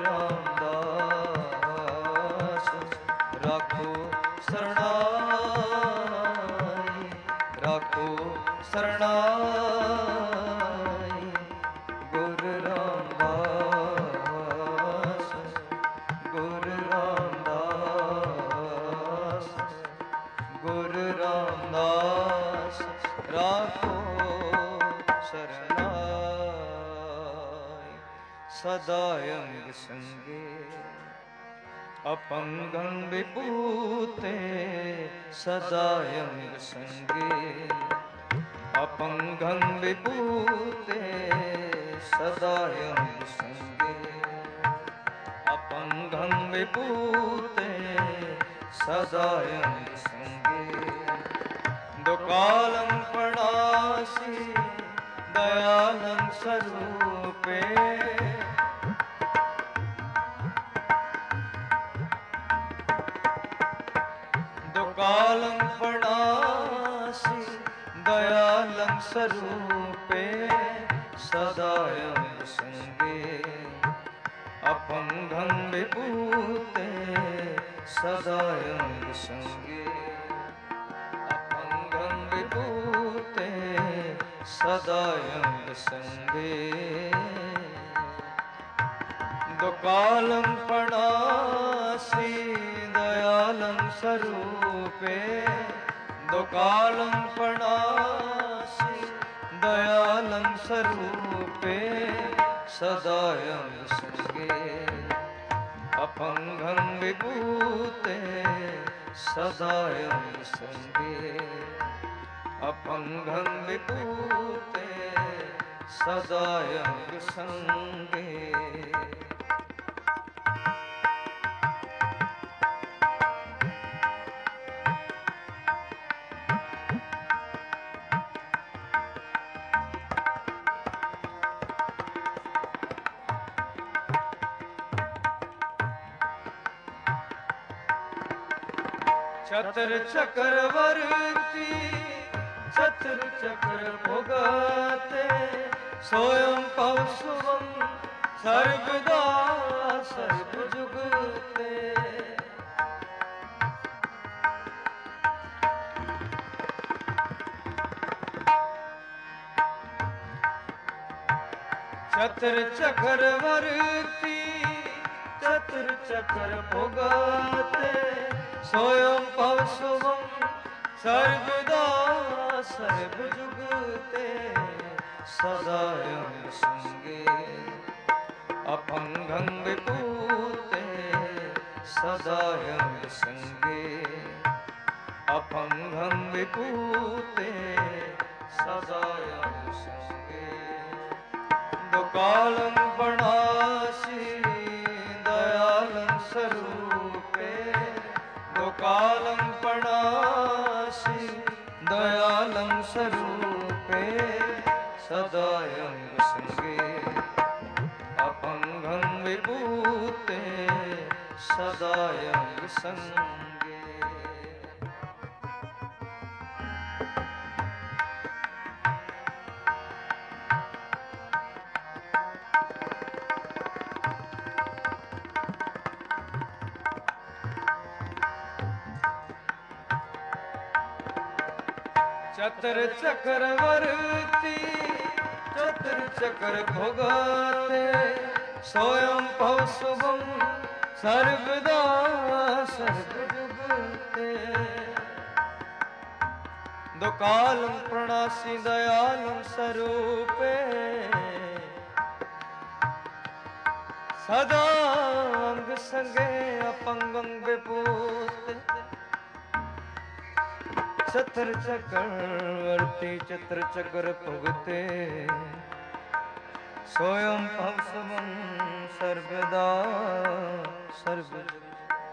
रामदास, राखो शरणाई, राखो शरणाई, गुरु रामदास, गुरु रामदास, गुरु रामदास, राखो शरणाई, सदा अंग संगे अपंगं विभूते सदायं संगे अपंगं विभूते सदायं संगे अपंगं विभूते सदायं संगे दुकालं प्रणासि दयालं स्वरूपे दुकालं प्रणासि दयालं स्वरूपे सदायं संगे अपंगं विभूते सदायं संगे अपंगं विभूते सदायं संगे दुकालं प्रणासि दयालं स्वरूपे दुकालं प्रणासि दयालं स्वरूपे सदायं संगे अपंगं विभूते सदायं संगे अपंगं विभूते सदायं संगे छत्र चक्रवर्ती छत्र चक्र भोगते स्वयं पवसुवं सर्वदा सर्वजुगते छत्र चक्रवर्ती छत्र चक्र भोगते स्वयं पवसुवं सर्वदा सर्वजुगते सदायं संगे अपंगं विभूते सदायं संगे अपंगं विभूते सदायं संगे दुकालं प्रणासि दयालं स्वरूपे दुकालं प्रणासि दयालं स्वरूपे सदायं संगे अपंगं विभूते सदायं संगे छत्र चक्रवर्ती छत्र चक्र भोगते स्वयं पवसुवं सर्वदा सर्वजुगते दुकालं प्रणासि दयालं स्वरूपे सदा अंग संगे अपंगं विभूते छत्र चक्रवर्ती छत्र चक्र भुगते स्वयं पवसुवं सर्वदा सर्वजुगते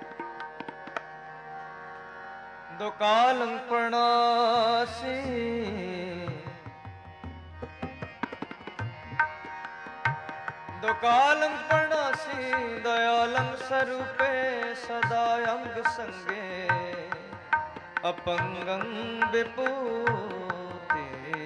दुकालं प्रणासि दुकालं प्रणासि दयालं स्वरूपे सदायं संगे अपंगं विभूते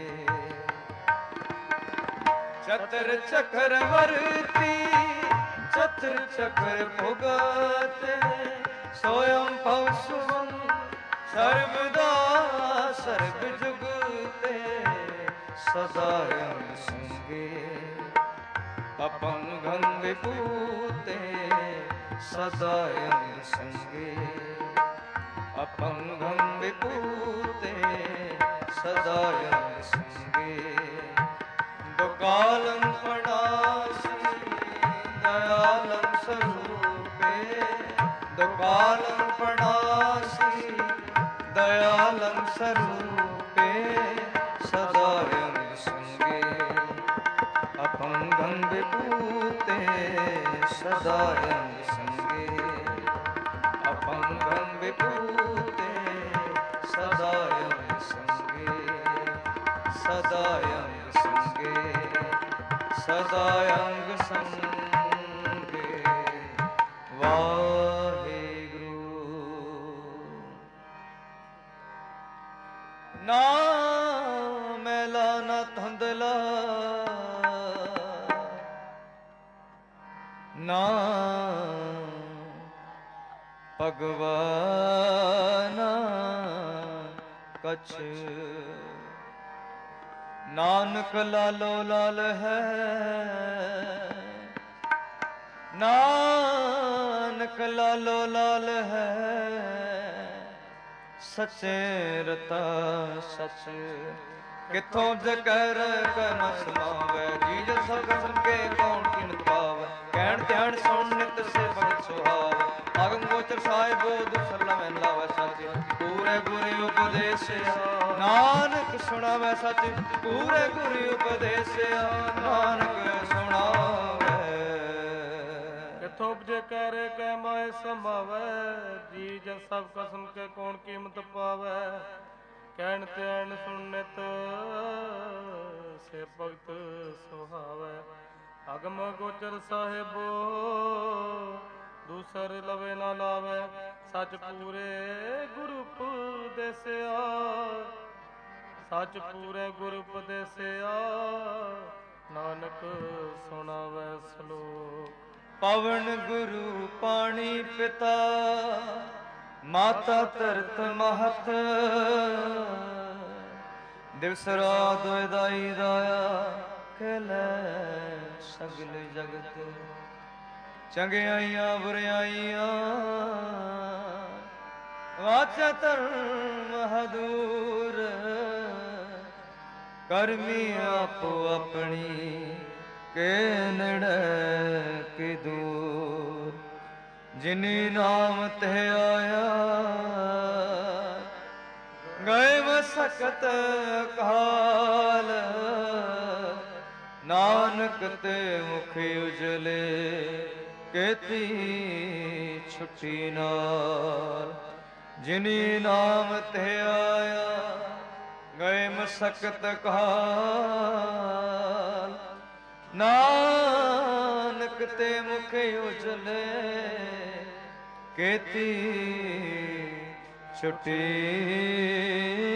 छत्र चक्रवर्ती छत्र चक्र भोगते स्वयं पवसुवं सर्वदा सर्वजुगते सदायं संगे अपंगं विभूते सदायं संगे अपंगं विभूते सदायं संगे दुकालं प्रणासि दयालं स्वरूपे ਕਾਲੰ ਪਣਾਸੀ ਦਇਆਲੰ ਸਰੂਪੇ ਸਦਾ ਅੰਗ ਸੰਗੇ ਅਪੰਗੰ ਵਿਭੂਤੇ ਸਦਾ ਅੰਗ ਸੰਗੇ ਅਪੰਗੰ ਵਿਭੂਤੇ ਸਦਾ ਅੰਗ ਸੰਗੇ ਸਦਾ ਅੰਗ ਸੰਗੇ ਸਦਾ ਅੰਗ ਸੰਗੇ ਵਾਹਿਗੁਰੂ। ਨਾ ਮੈਲਾ ਨਾ ਧੁੰਦਲਾ ਨਾ ਭਗਵਾਨਾ ਕਛ ਨਾਨਕ ਲਾਲੋ ਲਾਲ ਹੈ ਨਾਨਕ ਲਾਲੋ ਲਾਲ ਹੈ ਸੱਚੇ ਰਤਾ ਸੱਚ ਕਿਥੋਂ ਜਕਰ ਕਨ ਸਮਾਵੈ ਜੀ ਜਸ ਕਸਮ ਕੇ ਕੌਣ ਕਿਨਤ ਪਾਵੈ ਕਹਿਣ ਧਿਆਨ ਸੁਣ ਨਿਤ ਸੇ ਭਗਤ ਸੁਹਾਵੈ ਆਗਮ ਗੋਚਰ ਸਾਹਿਬੋ ਦੁਸਰ ਲਵੈ ਲਾਵੈ ਸੱਚ ਪੂਰੇ ਗੁਰ ਉਪਦੇਸਿਆ ਨਾਨਕ ਸੁਣਾਵੈ ਸੱਚ ਪੂਰੇ ਗੁਰ ਉਪਦੇਸਿਆ ਨਾਨਕ ਸੁਣਾਵੈ ਕਿਥੋਂ ਉਪਜੇ ਕਰੇ ਕੈ ਮਾਏ ਸਮਾਵੈ ਜੀ ਜਨ ਸਭ ਕਸਮ ਕੇ ਕੌਣ ਕੀਮਤ ਪਾਵੈ ਕਹਿਣ ਧਿਆਨ ਸੁਣਿਤ ਸੇ ਭਗਤ ਸੁਹਾਵੈ ਅਗਮ ਗੋਚਰ ਸਾਹਿਬੋ ਦੂਸਰ ਲਵੇ ਨਾ ਲਾਵੈ ਸੱਚ ਪੂਰੇ ਗੁਰੂ ਉਪਦੇਸਿਆ ਸੱਚ ਪੂਰੇ ਗੁਰੂ ਉਪਦੇਸਿਆ ਨਾਨਕ ਸੁਣਾਵੈ ਸਲੋਕ। ਪਵਨ ਗੁਰੂ ਪਾਣੀ ਪਿਤਾ ਮਾਤਾ ਧਰਤ ਮਹਤ ਦਿਵਸ ਰਾਤ ਦਾਈ ਦਾਇਆ ਖਿਲੇ ਸਗਲ ਜਗਤ ਚੰਗਿਆਈਆਂ ਬੁਰਿਆਈਆਂ ਵਾਚਾ ਧਰਮ ਹਦੂਰ ਕਰਮੀ ਆਪੋ ਆਪਣੀ ਕੇ ਨੜੇ ਕਿ ਦੂਰ ਜਿਨੀ ਨਾਮ ਤੇ ਆਇਆ ਗਏ ਵਸਕਤ ਕਾਲ ਨਾਨਕ ਤੇ ਮੁਖ ਉਜਲੇ ਕੇਤੀ ਛੁੱਟੀ ਨਾਲ ਜਿਨੀ ਨਾਮ ਤੇ ਆਇਆ ਗਏ ਮਸਕਤ ਕਾਲ ਨਾਨਕ ਤੇ ਮੁਖ ਉਜਲੇ ਕੇਤੀ ਛੁੱਟੀ